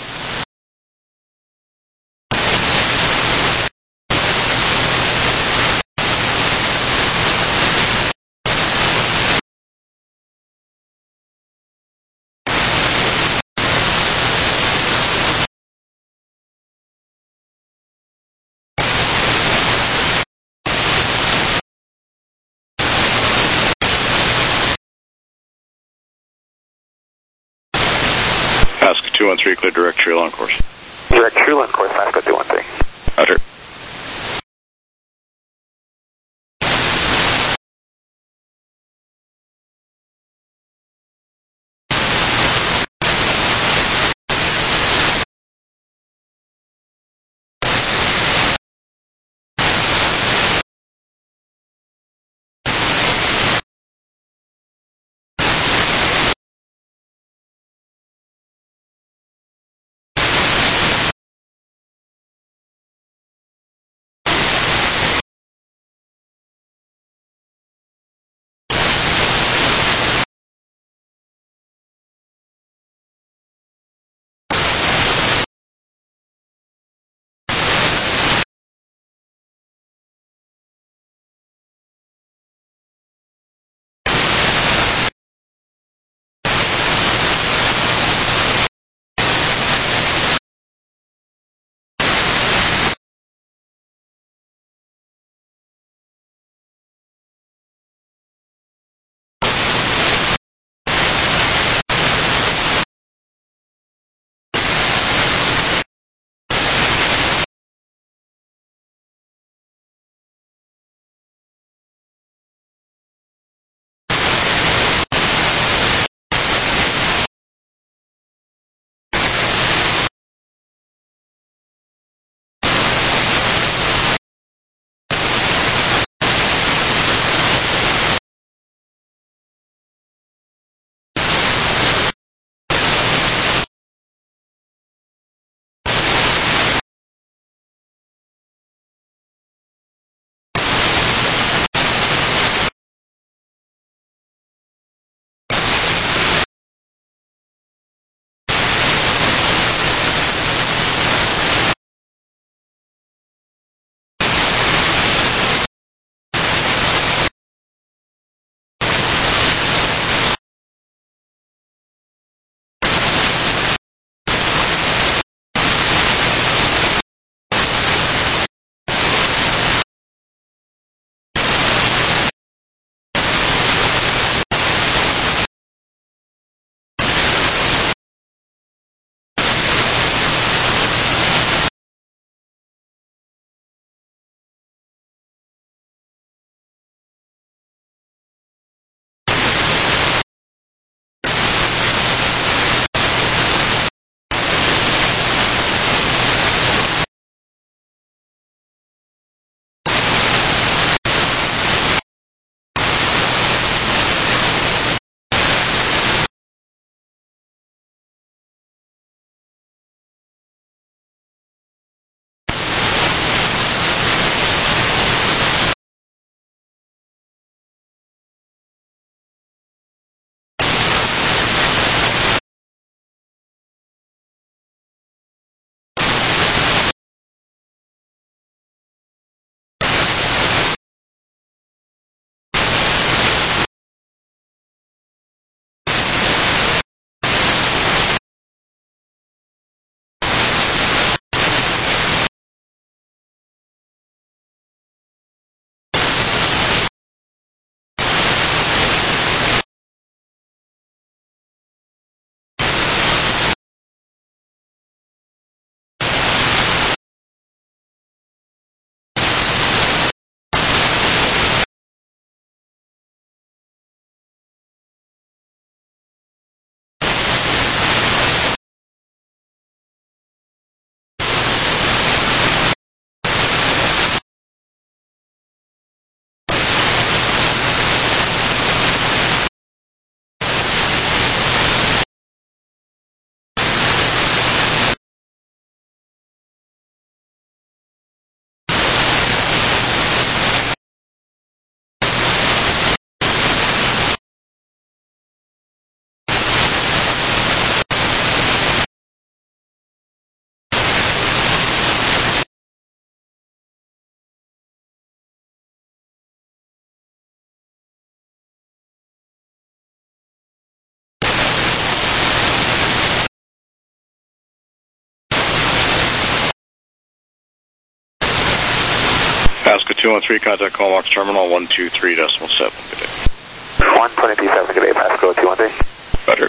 Pasco 213, clear direct trail on course. Direct trail on course, Pasco 213. Roger. 213, contact Comox Terminal 123.7. Good day. 123.7, good day, Pasco 213. Roger.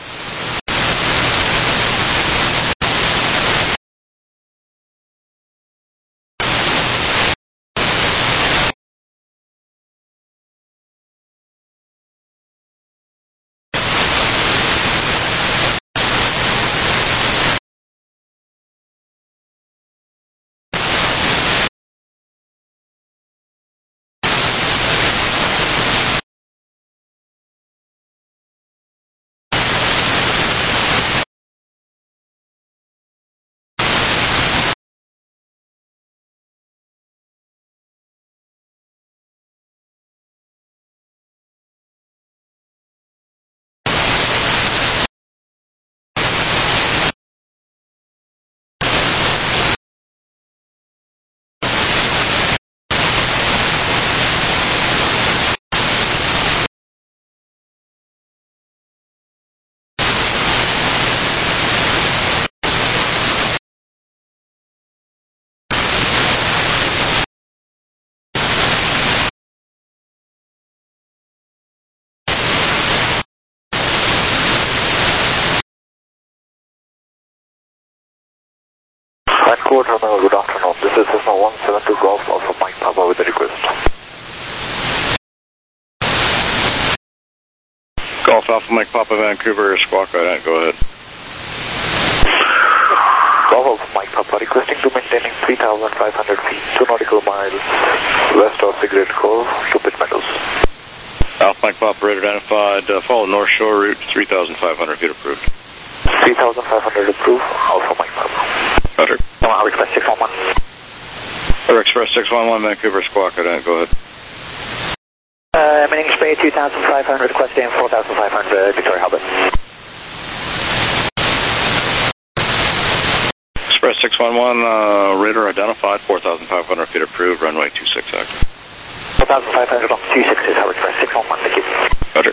Vancouver Terminal, good afternoon. This is Cessna 172 Golf Alpha Mike Papa with a request. Golf Alpha Mike Papa, Vancouver, Squawk Island, go ahead. Golf Alpha Mike Papa requesting to maintaining 3,500 feet, 2 nautical miles west of Cigarette Cove to Pitt Meadows. Alpha Mike Papa, radar identified, follow North Shore route, 3,500 feet approved. 3,500 approved, Alpha Mike Papa. Roger. I'll Express 611. Express 611, Vancouver, Squawk Island, go ahead. Manning Spray 2,500, requesting 4,500, Victoria Halbert. Express 611, radar identified, 4,500 feet approved, runway 26 active. 4,500 off 26 is Howard Express 611, thank you. Roger.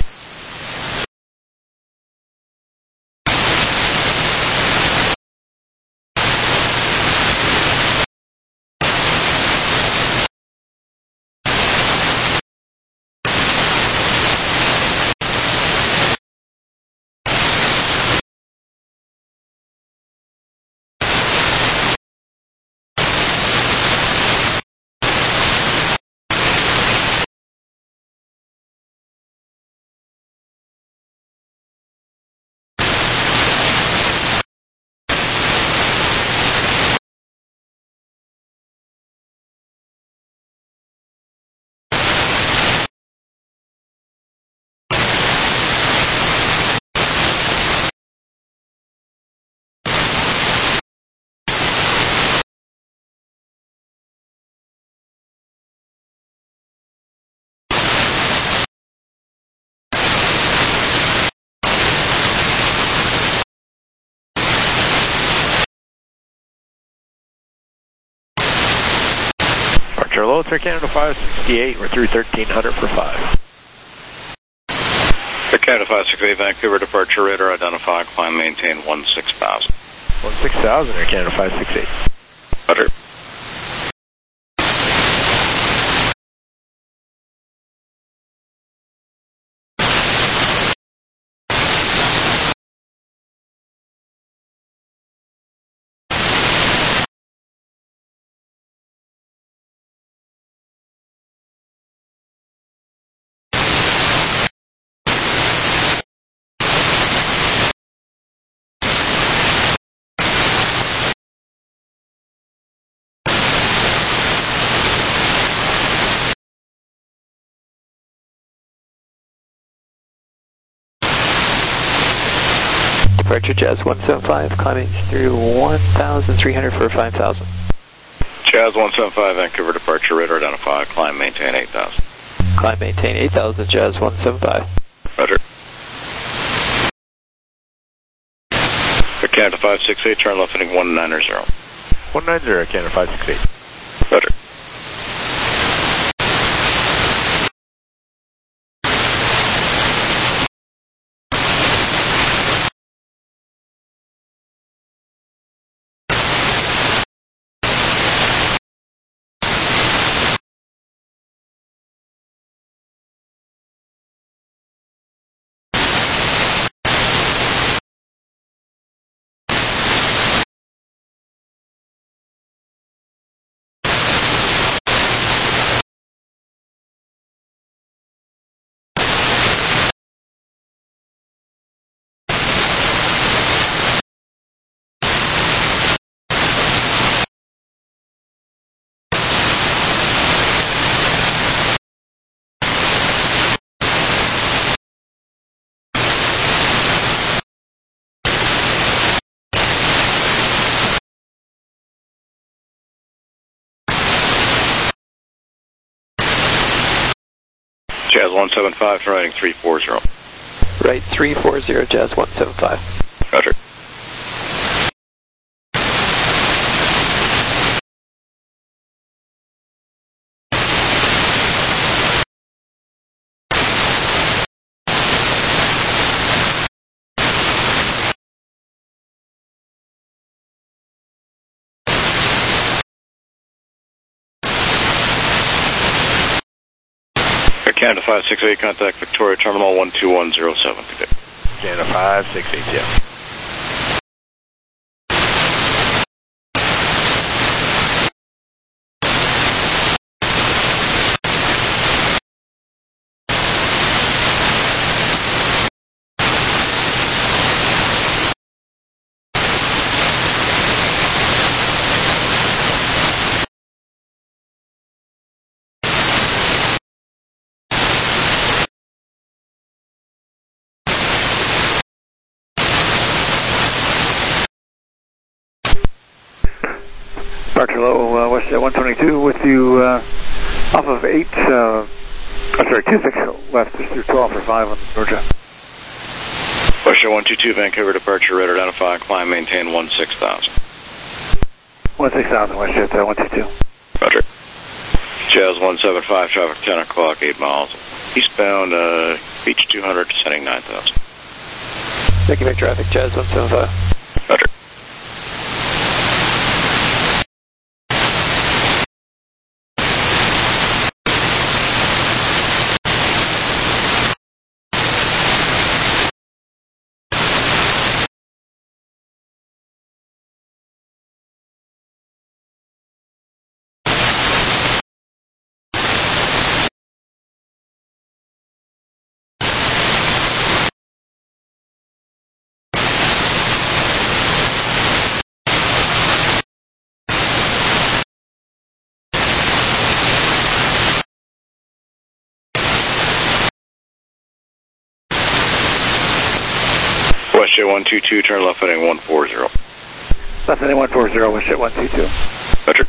Low, Air Canada 568, we're through 1300 for 5. Air Canada 568, Vancouver, departure radar identified, climb maintain 16,000. 16,000, Air Canada 568. Roger. Departure Jazz 175, climbing through 1,300 for 5,000. Jazz 175, Vancouver, departure radar identified, climb maintain 8,000. Climb maintain 8,000, Jazz 175. Roger. Air Canada 568, turn left heading 190. 190, Air Canada 568. Roger. Jazz 175, turning 340. Right 340, Jazz 175. Roger. Canada 568, contact Victoria Terminal 12107. Good day. Canada 568, yeah. Departure low, WestJet 122 with you off of 8, sorry, 26 left, just through 12 for 5 on Georgia. WestJet 122, Vancouver departure, radar identify, climb, maintain 16,000. 16,000, WestJet 122. Roger. Jazz 175, traffic 10 o'clock, 8 miles. Eastbound, Beach 200, descending 9,000. Thank you, make traffic, Jazz 175. Roger. WestJet 122, turn left heading 140. Left heading 140, WestJet 122. Roger.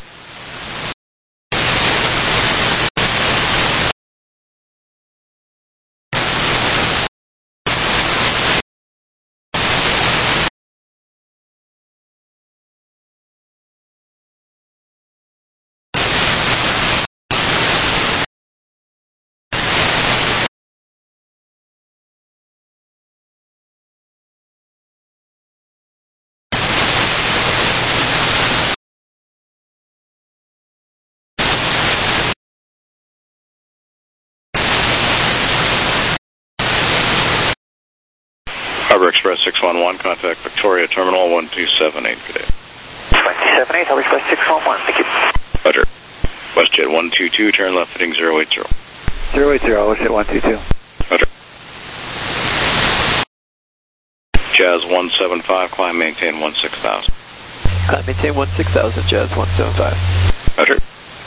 Harbor Express 611, contact Victoria Terminal 1278, good day. 278, Harbor Express 611, thank you. Roger. WestJet 122, turn left heading 080. 080, WestJet 122. Roger. Jazz 175, climb, maintain 16,000. Climb, maintain 16,000, Jazz 175. Roger.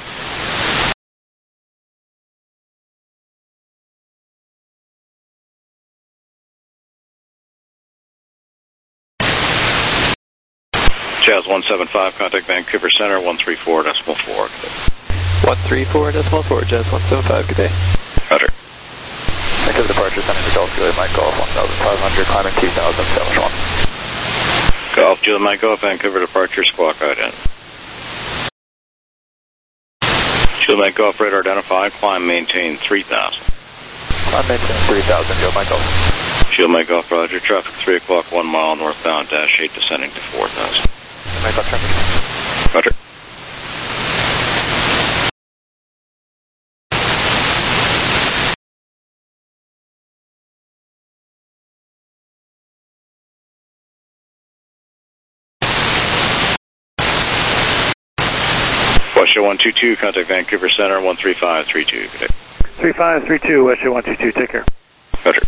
Jazz 175, contact Vancouver Center 134.4. 134.4, Jazz 175, good day. Roger. Vancouver departure, Center to Golf Juliet Mike Golf 1,500, climbing 2,000, establish 1. Golf Juliet Mike Golf, Vancouver departure, squawk ident. Juliet Mike Golf, radar identified, climb, maintain 3,000. Climb, maintain 3,000, Juliet Mike Golf. Juliet Mike Golf, Roger, traffic 3 o'clock, 1 mile northbound, dash 8 descending to 4,000. Mike Golf, traffic. Roger. WestJet 122, contact Vancouver Center 13532, good day. 3532, WestJet 122, take care. Roger.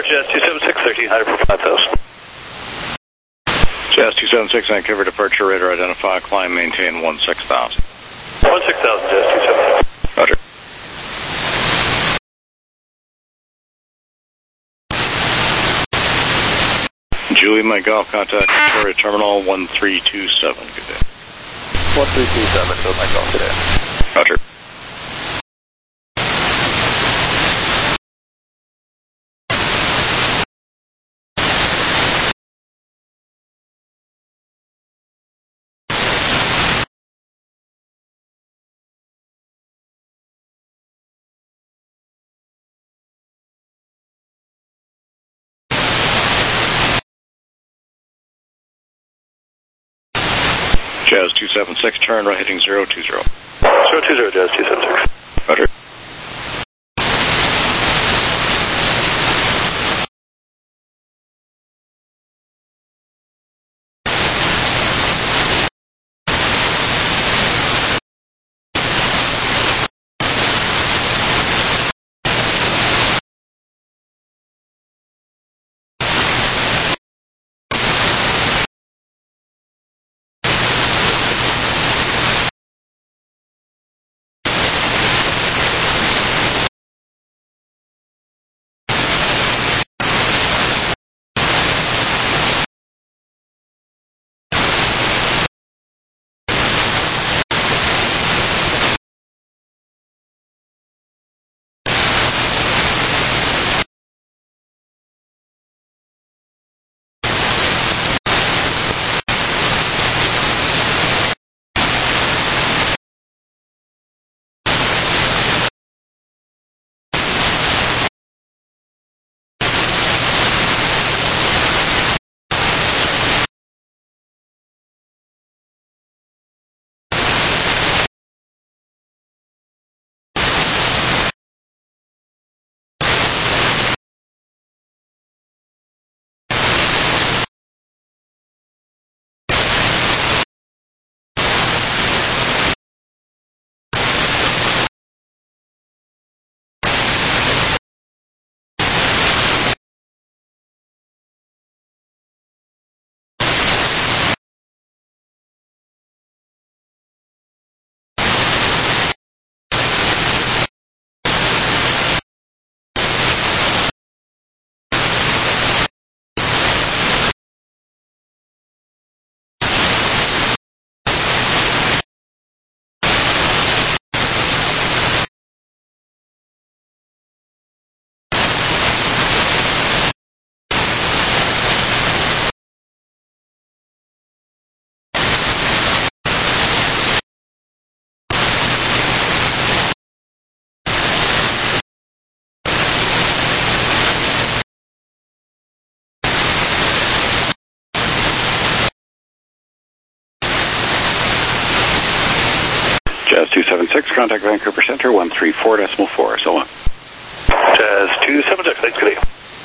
Jazz 276, 1300 for 5,000. Jazz 276, Vancouver departure, radar identify, climb, maintain 16,000. 16,000, Jazz 276. Roger. Julie, my golf contact, Victoria Terminal 1327. Good day. 1327, so my golf today. Roger. Jazz 276, turn right heading 020. 020, Jazz 276. Roger. Jazz 276, contact Vancouver Center 134.4, so on. Jazz 276, thanks, good day.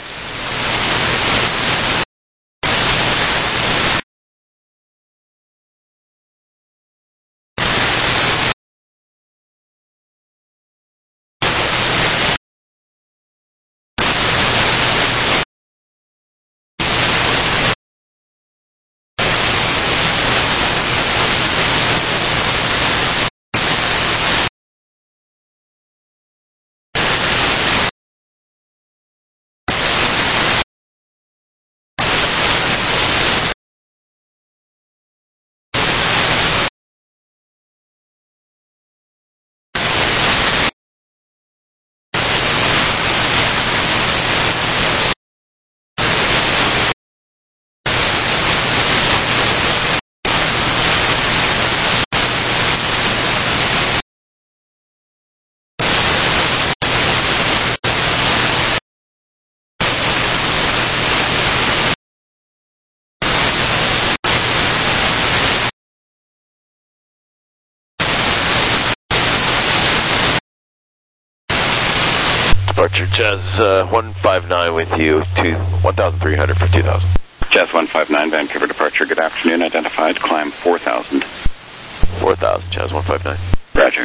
Departure, Jazz 159 with you to 1,300 for 2,000. Jazz 159, Vancouver departure, good afternoon, identified, climb 4,000. 4,000, Jazz 159. Roger.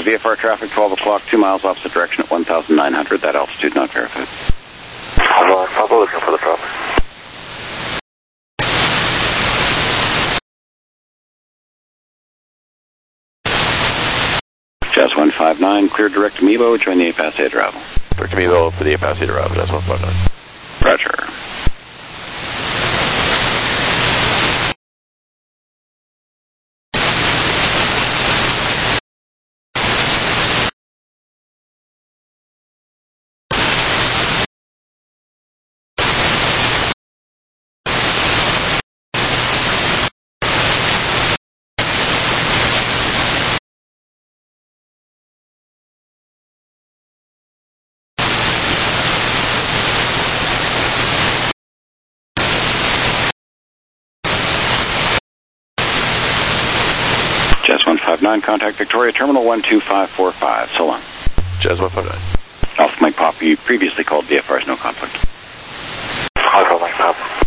VFR traffic, 12 o'clock, 2 miles opposite direction at 1,900. That altitude not verified. Papa looking for the traffic. Jazz 159, clear direct to Mebo, join the APAS A arrival. Direct to Mebo for the APAS A arrival, Jazz 159. Roger. Jazz 159, contact Victoria Terminal 12545. So long. Jazz 159. Alpha Mike Pop, you previously called VFR's no conflict. Alpha Mike Pop.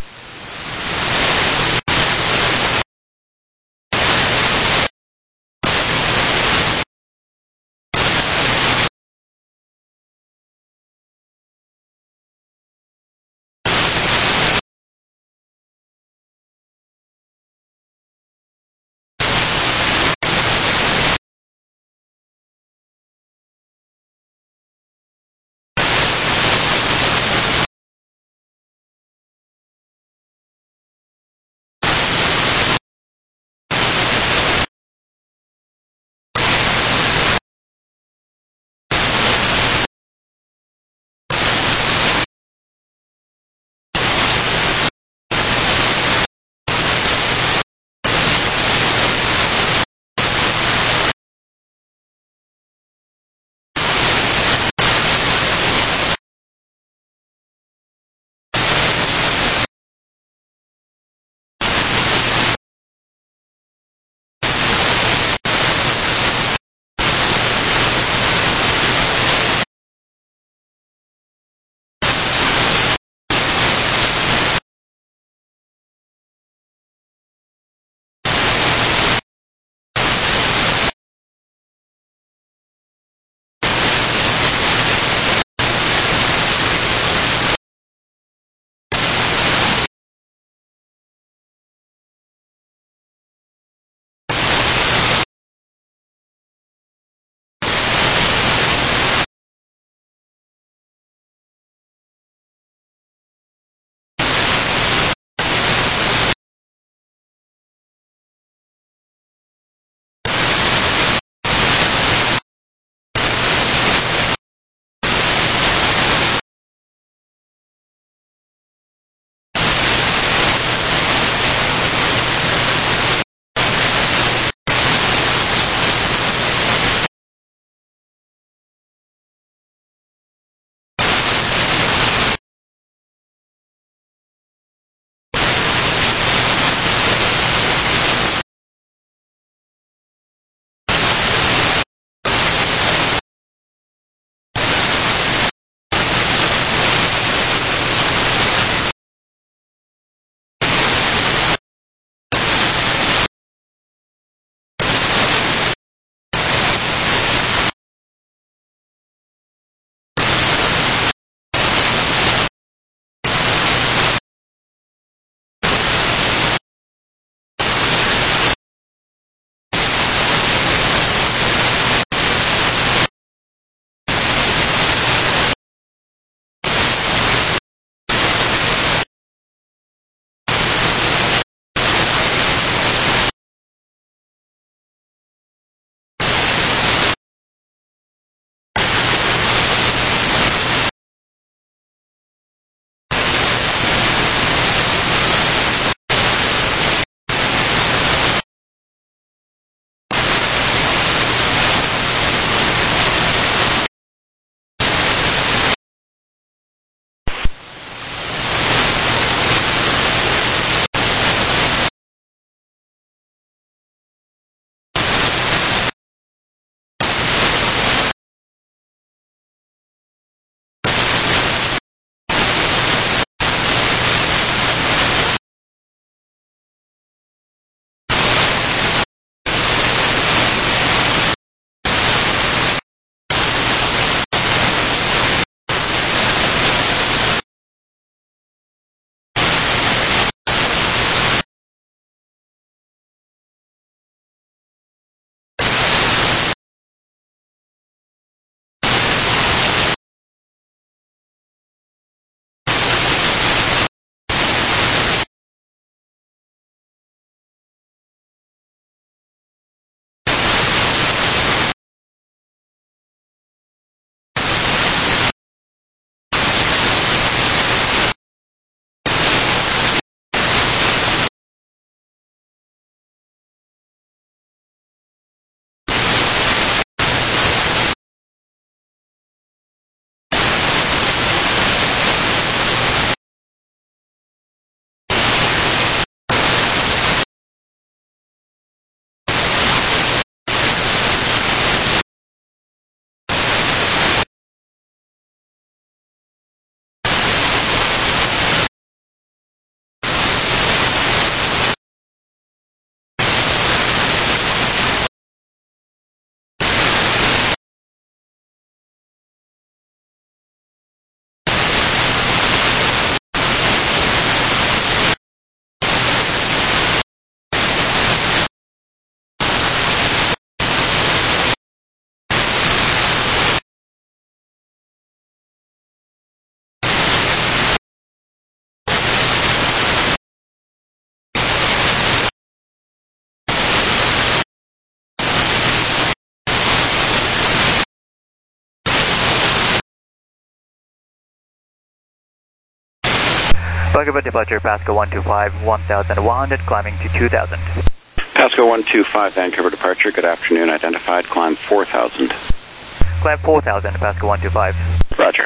Vancouver departure, Pasco 125, 1,100, climbing to 2,000. Pasco 125, Vancouver departure, good afternoon, identified, climb 4,000. Climb 4,000, Pasco 125. Roger.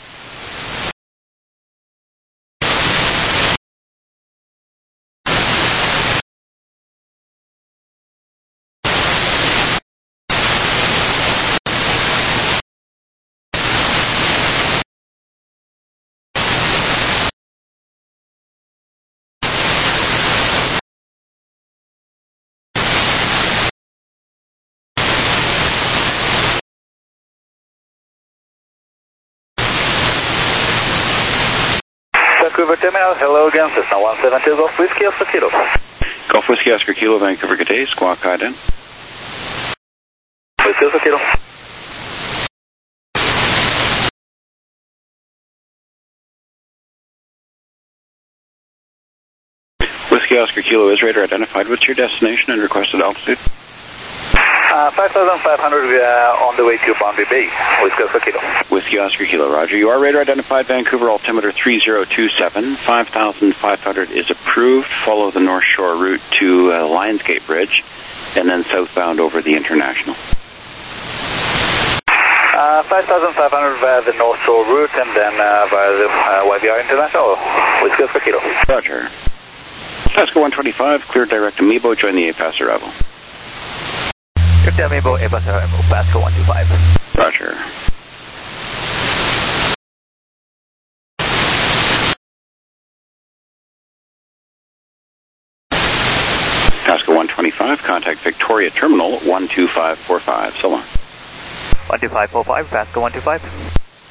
Vancouver Terminal, hello again, Cessna 172, Golf Whiskey Oscar Kilo. Golf Whiskey Oscar Kilo, Vancouver, good day, squawk ident. Whiskey Oscar Kilo. Whiskey Oscar Kilo is radar identified. What's your destination and requested altitude? 5,500 on the way to Boundary Bay. Whiskey Oscar Kilo. Whiskey Oscar Kilo, roger. You are radar identified, Vancouver, altimeter 3027. 5,500 is approved. Follow the North Shore route to Lionsgate Bridge, and then southbound over the International. 5,500 via the North Shore route, and then via the YVR International. Whiskey Oscar Kilo. Roger. Pasco 125, clear direct Amiibo, join the APAS arrival. Amiibo, APAS arrival, Pasco 125. Roger. Pasco 125, contact Victoria Terminal 12545. So long. 12545, Pasco 125.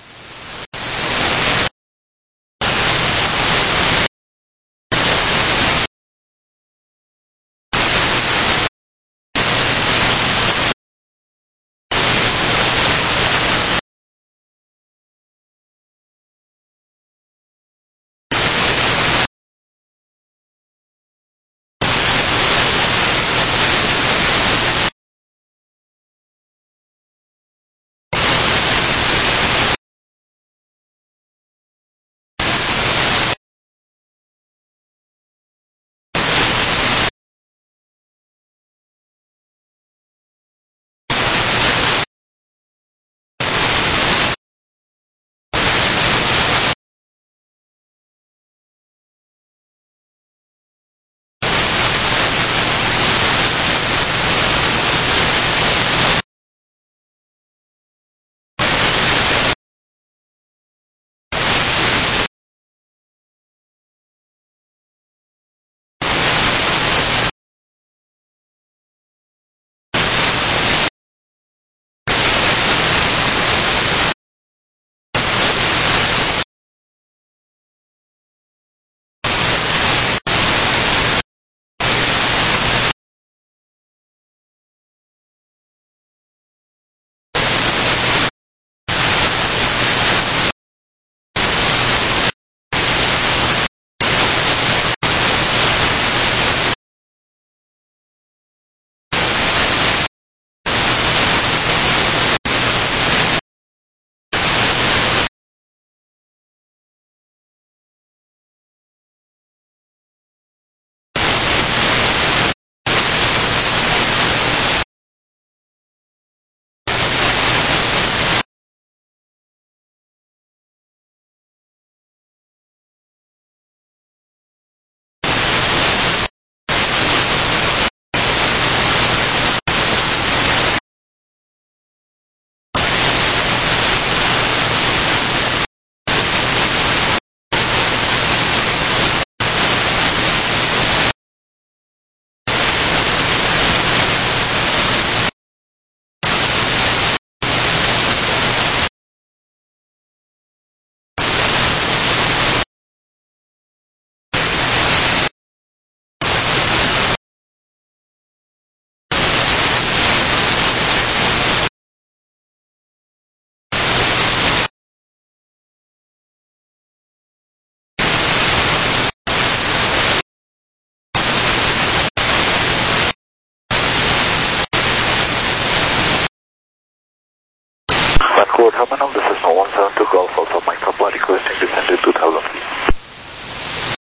Vancouver Terminal, this is 172 Golf Alpha Mike, body requesting descend to 2,000 feet.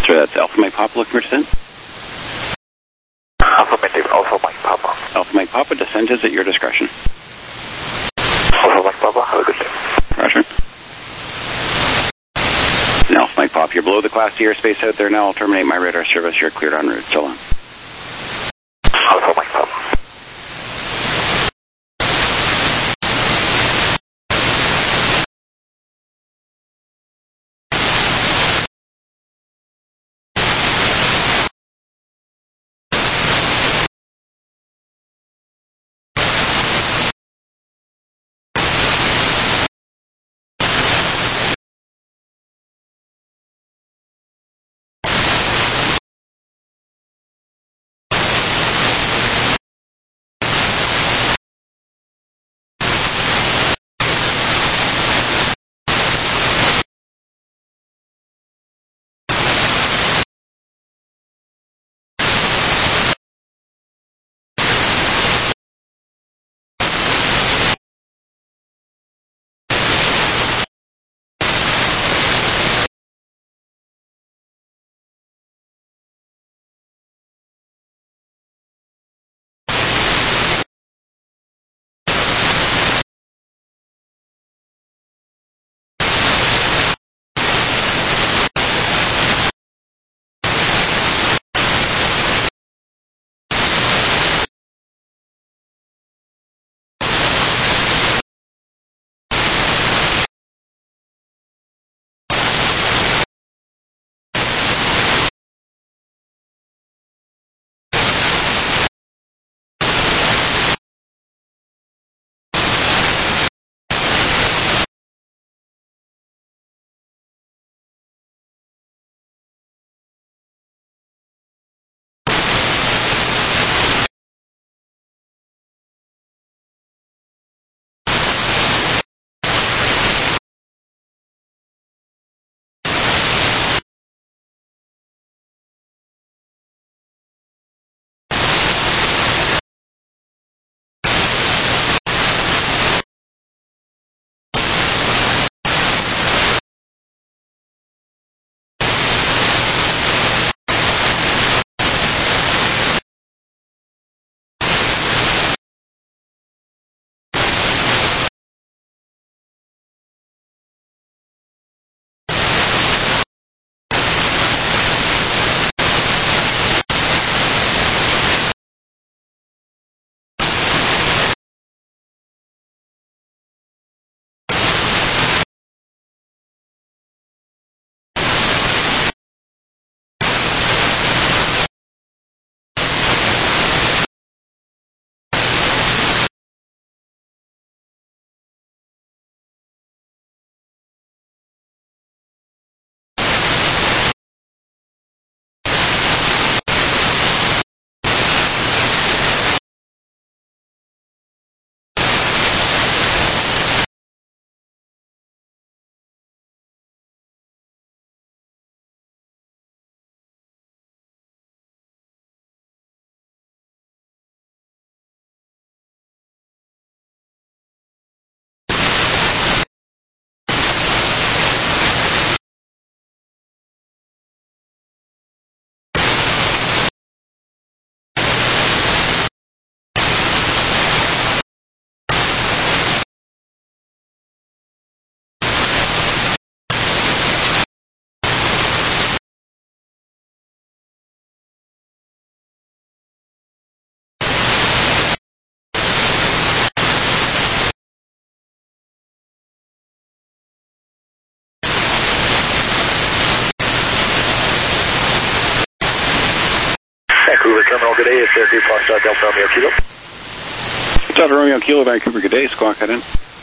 So that's Alpha Mike Papa looking for descent? Affirmative, Alpha Mike Papa. Alpha Mike Papa, descent is at your discretion. Alpha Mike Papa, have a good day. Roger. And Alpha Mike Papa, you're below the Class D airspace out there now. I'll terminate my radar service. You're cleared en route. So long. Alpha Mike Papa. Vancouver Terminal, good day. It's Air Crew Foxtrot Delta Romeo Kilo. Delta Romeo Kilo, Vancouver, good day. Squawk that in.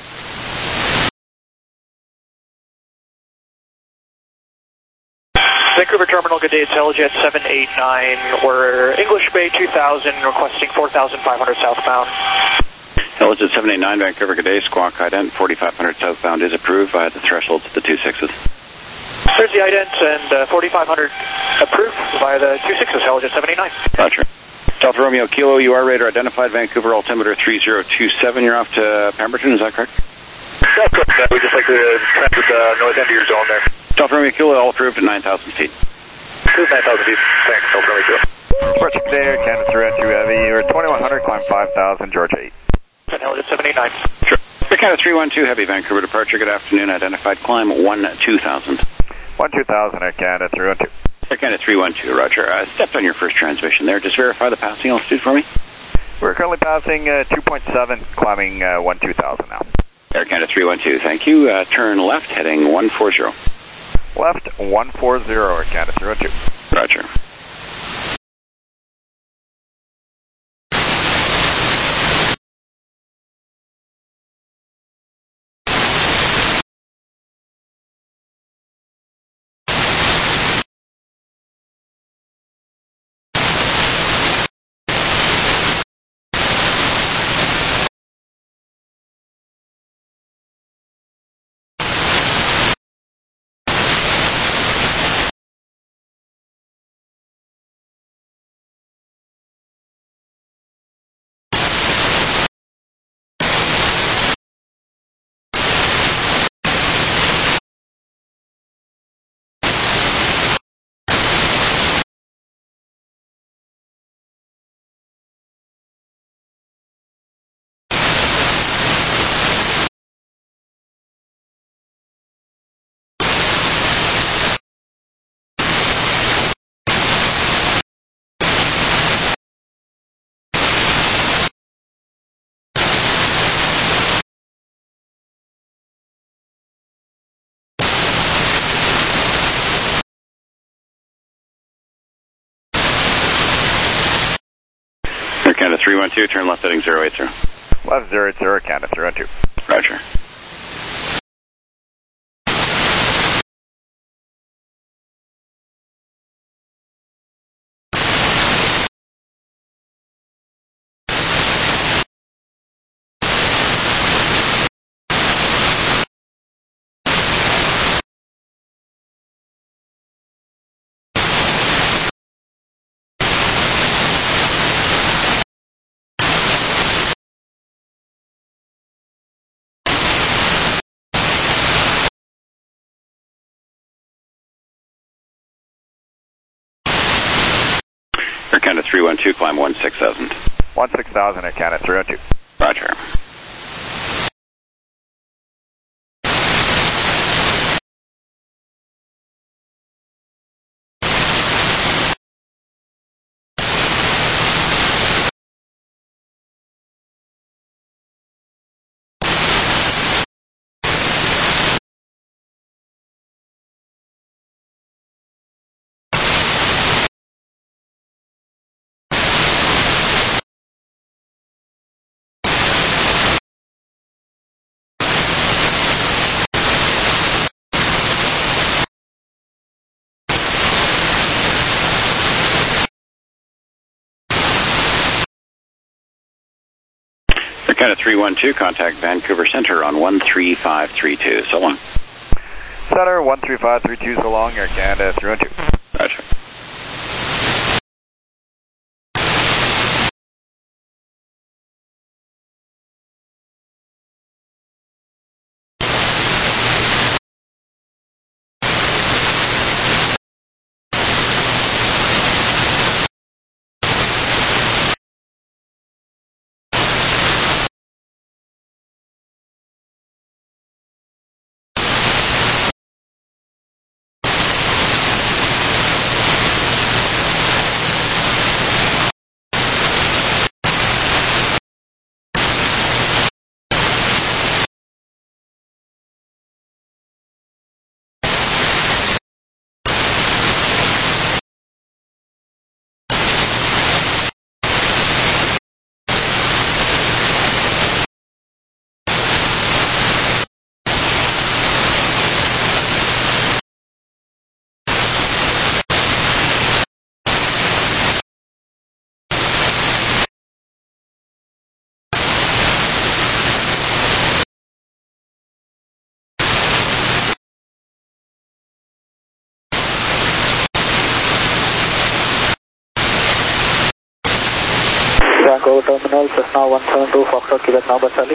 Vancouver Terminal, good day. It's Helijet 789. We're English Bay 2000, requesting 4,500 southbound. Helijet 789, Vancouver, good day. Squawk ident 4,500 southbound is approved via the thresholds of the 26s. There's the ident and 4,500 approved via the 26s, Helijet 789. Roger. Delta Romeo Kilo, you are radar identified, Vancouver altimeter 3027. You're off to Pemberton, is that correct? That's correct. We'd just like to transit the north end of your zone there. Delta Romeo Kilo, all approved at 9,000 feet. 9,000 feet. Thanks, Delta 2. Departure today, Air Canada 312 Heavy. You're 2100, climb 5,000, Georgia 8. Intelligence 789. Sure. Air Canada 312 Heavy, Vancouver departure. Good afternoon. Identified climb 12000. 12000, Air Canada 312. Air Canada 312, roger. Stepped on your first transmission there. Just verify the passing altitude for me. We're currently passing 2.7, climbing 12000 now. Air Canada 312, thank you. Turn left, heading 140. Left 140, Air Canada 312. Roger. Canada 312, turn left heading 080. Left 080, Canada 312. Roger. Air Canada 312, climb 16,000. 16,000, Air Canada 312. Roger. Canada 312, contact Vancouver Center on 13532. So long. Center 13532, so long, Air Canada 312. Roger. Vancouver Terminal, Cessna 172, Foxtrot, Quebec, November Charlie.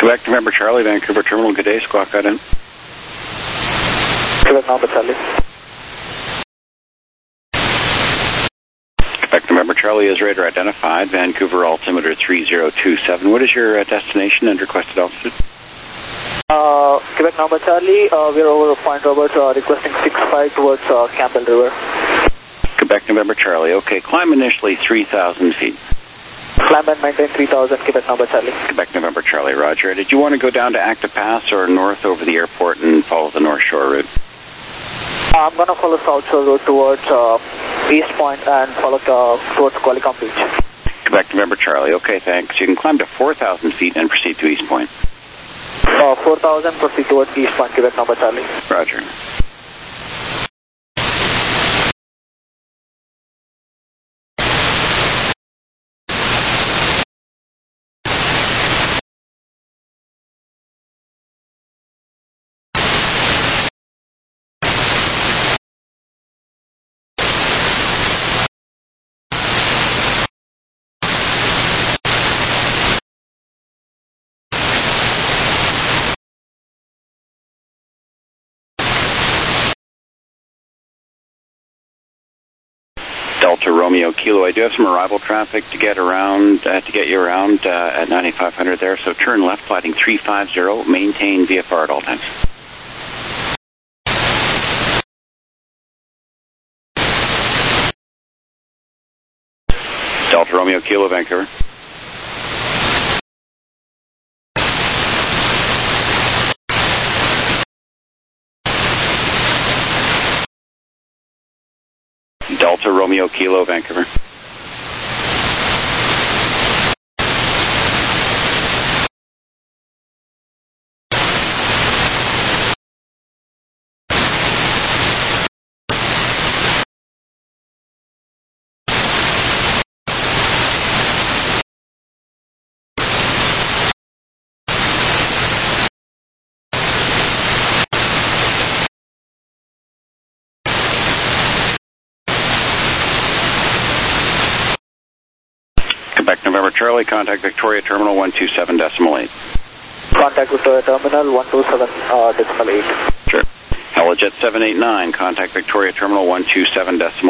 Quebec November Charlie, Vancouver Terminal. Good day, Squawk out in. Quebec November Charlie. Quebec November Charlie is radar identified. Vancouver altimeter 3027. What is your destination and requested altitude? Quebec November Charlie, we're over Point Roberts, requesting 65 towards Campbell River. Quebec November Charlie. Okay, climb initially 3,000 feet. Climb and maintain 3,000, Quebec November Charlie. Quebec November Charlie, roger. Did you want to go down to Acta Pass or north over the airport and follow the North Shore route? I'm going to follow South Shore route towards East Point and follow towards Qualicum Beach. Quebec November Charlie. Okay, thanks. You can climb to 4,000 feet and proceed to East Point. 4,000, proceed towards East Point, Quebec November Charlie. Roger. Delta Romeo Kilo. I do have some arrival traffic to get around, to get you around at 9500 there. So turn left, flighting 350. Maintain VFR at all times. Delta Romeo Kilo, Vancouver. Delta Romeo Kilo, Vancouver. Quebec November Charlie, contact Victoria Terminal 127.8. Contact Victoria Terminal 127.8. Sure. Helijet 789, contact Victoria Terminal 127.8.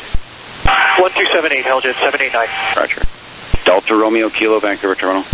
1278, Helijet 789. Roger. Delta Romeo Kilo, Vancouver Terminal.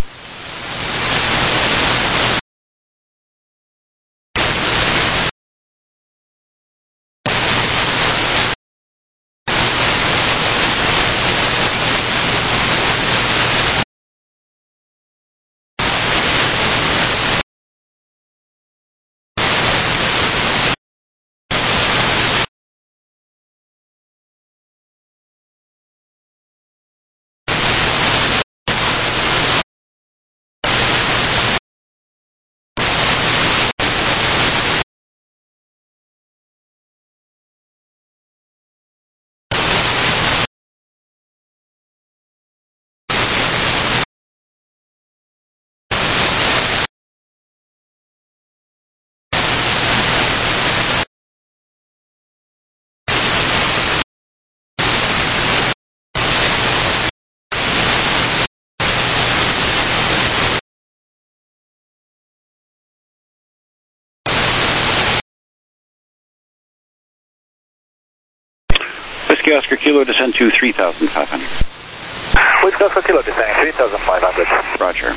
Whiskey Oscar Kilo, descend to 3,500. Whiskey Oscar Kilo, descending 3,500. Roger.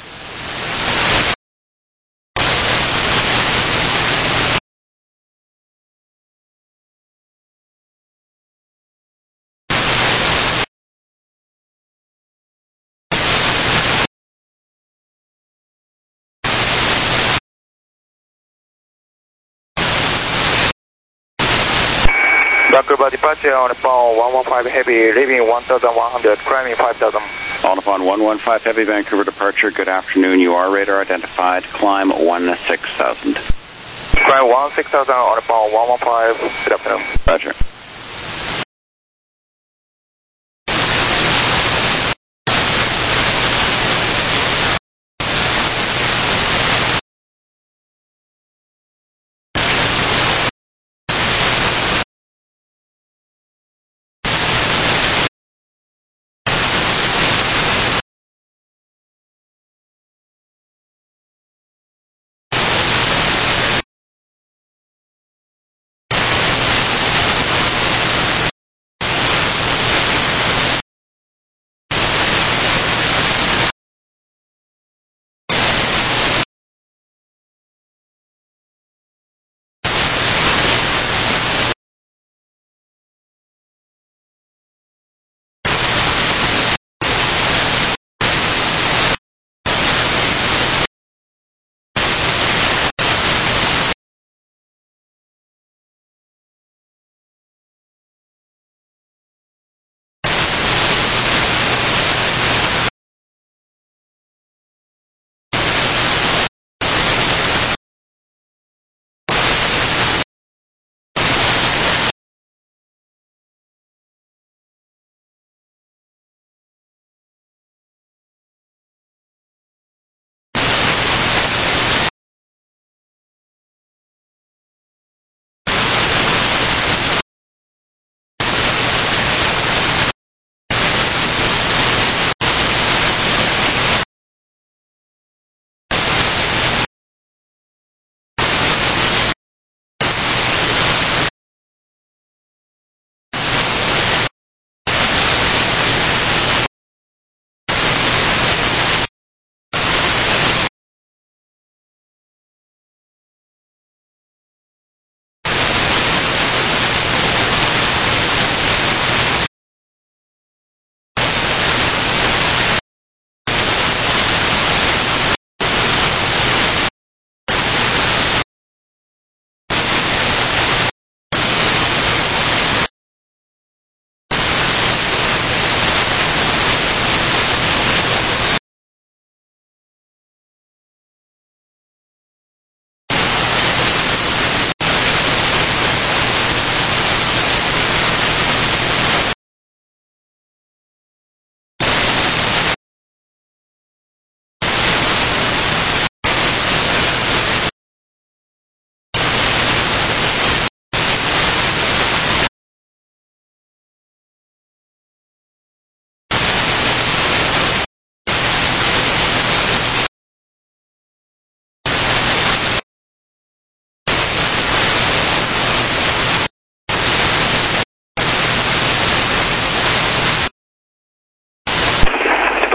Vancouver departure on upon 115 Heavy, leaving 1,100, climbing 5,000. On upon 115 Heavy, Vancouver departure. Good afternoon. You are radar identified. Climb 16,000. Climb 16,000 on upon 115. Good afternoon. Roger.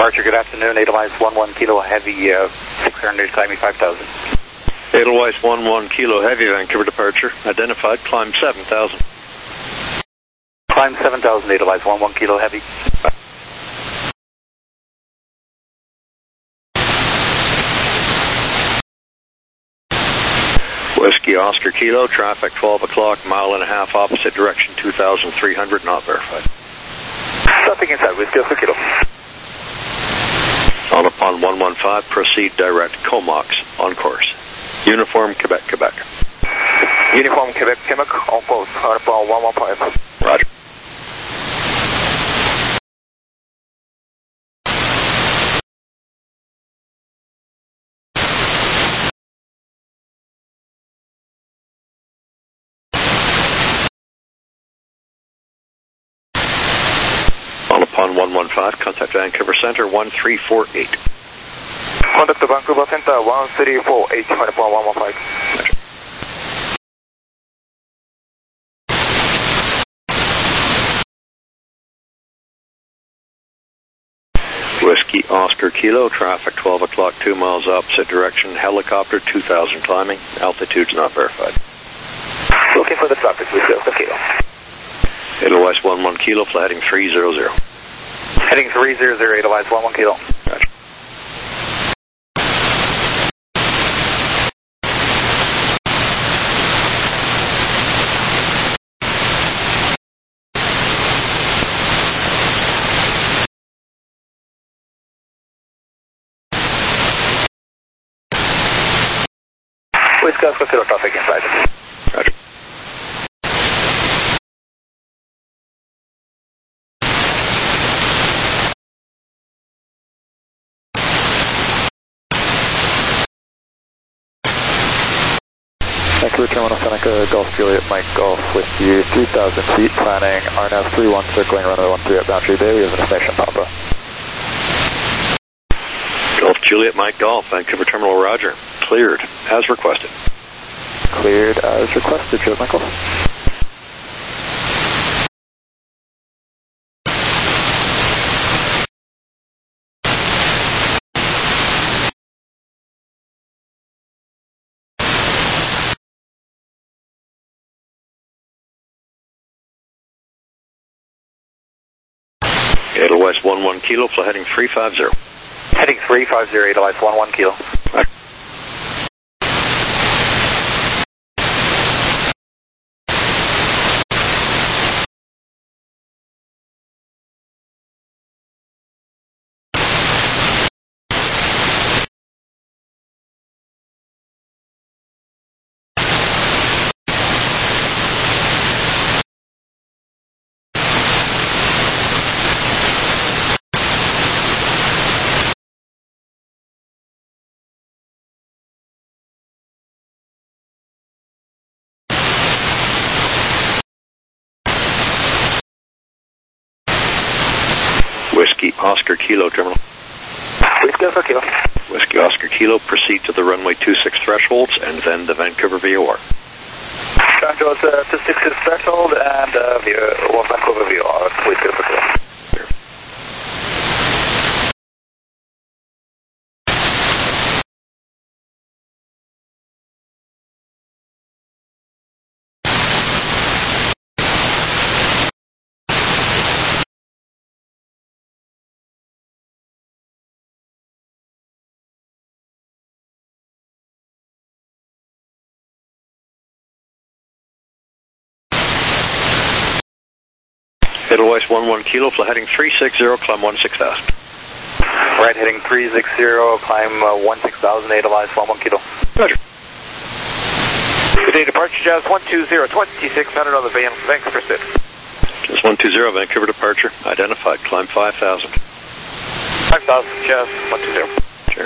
Departure, good afternoon. Edelweiss 11 Kilo Heavy, 600, climbing 5,000. Edelweiss 11 Kilo Heavy, Vancouver departure. Identified, climb 7,000. Climb 7,000, Edelweiss 11 Kilo Heavy. Whiskey Oscar Kilo, traffic 12 o'clock, mile and a half opposite direction, 2,300, not verified. Stopping inside, Whiskey Oscar Kilo. On upon 115, proceed direct, Comox, on course. Uniform, Quebec, Quebec. Uniform, Quebec, Quebec, on course, on upon 115. Roger. On upon 115, contact Vancouver Center 1348. Contact Vancouver Center 1348, on upon 115. Roger. Whiskey Oscar Kilo, traffic 12 o'clock, 2 miles opposite direction, helicopter 2,000 climbing, altitude's not verified. Looking for the traffic, Whiskey Oscar Kilo. Edelweiss 11 Kilo, fly heading 300. Heading 300, Edelweiss 11 Kilo. Roger. Whiskey Oscar Kilo, traffic inside. Roger. Vancouver Terminal Seneca, Golf Juliet, Mike Golf with you, 3,000 feet, planning RNAV 31, circling runway 13 at Boundary Bay, we have an destination Papa. Golf Juliet, Mike Golf, Vancouver Terminal, Roger. Cleared, as requested. Cleared as requested, Joe Michael. Edelweiss 11 Kilo, fly heading 350. Heading 350, Edelweiss 11 Kilo. Roger. Whiskey Oscar Kilo, terminal. Whiskey Oscar Kilo. Whiskey Oscar Kilo, proceed to the runway 26 thresholds and then the Vancouver VOR. Control 26 threshold and Vancouver VOR. Whiskey Oscar Kilo. Edelweiss 11 Kilo, fly heading 360, climb 16,000. Right, heading 360, climb 16,000, Edelweiss 11 Kilo. Roger. Good day, departure, Jazz 120, 2600 on the van, thanks, proceed. Jazz 120, Vancouver departure, identified, climb 5,000. 5,000, Jazz 120. Sure.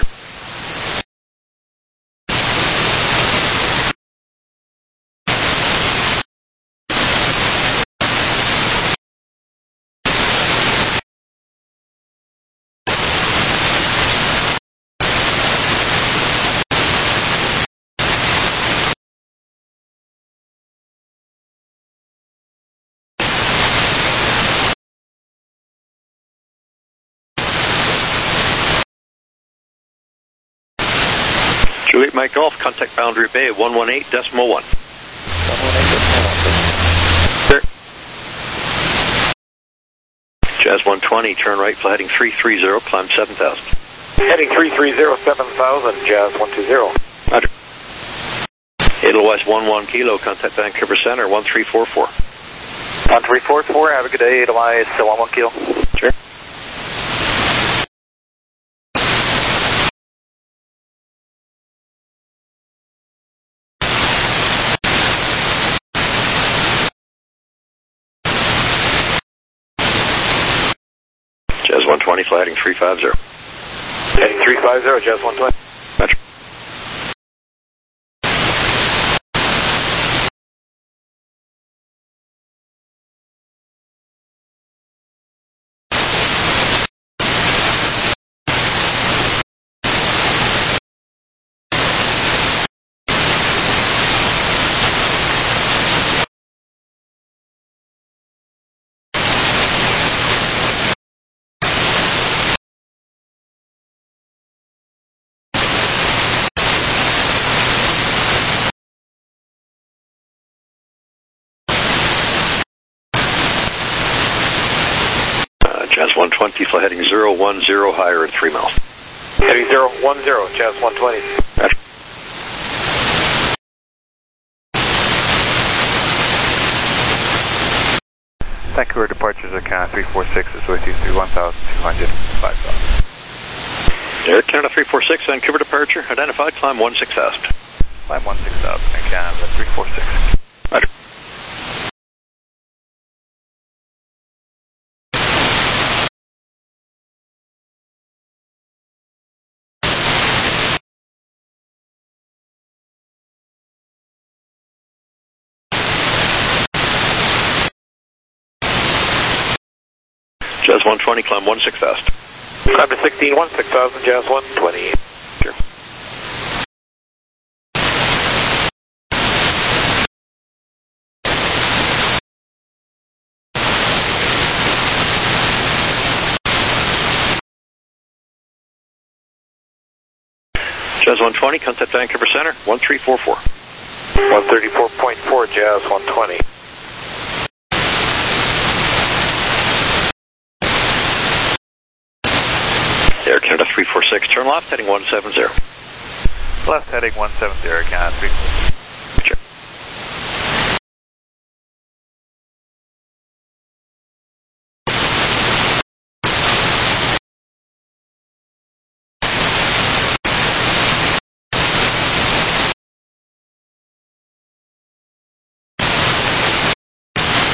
Juliet Mike Golf, contact boundary bay 118.1. Sir. Jazz 120, turn right, fly heading 330, climb 7,000. Heading 330, 7,000, Jazz 120. Roger. Edelweiss 11 Kilo, contact Vancouver Center 1344. 1344, have a good day, Edelweiss 11 Kilo. Sure. Jazz 120, fly heading 350. Heading 350, Jazz 120. Roger. Jazz 120, fly heading 010 higher at 3 miles. Heading 010, Jazz 120. Roger. Vancouver departures account 346 is with you through 1,200, 5,000. Air Canada 346, Vancouver departure, identified, climb 16,000. Climb 16,000, Air Canada 346. Roger. Jazz 120, climb 16,000. Climb to 16, 16,000, Jazz 120. Sure. Jazz 120, contact Vancouver Center, 1344. 134.4, Jazz 120. Air Canada 346, turn left, heading 170. Left heading 170, Air Canada 346.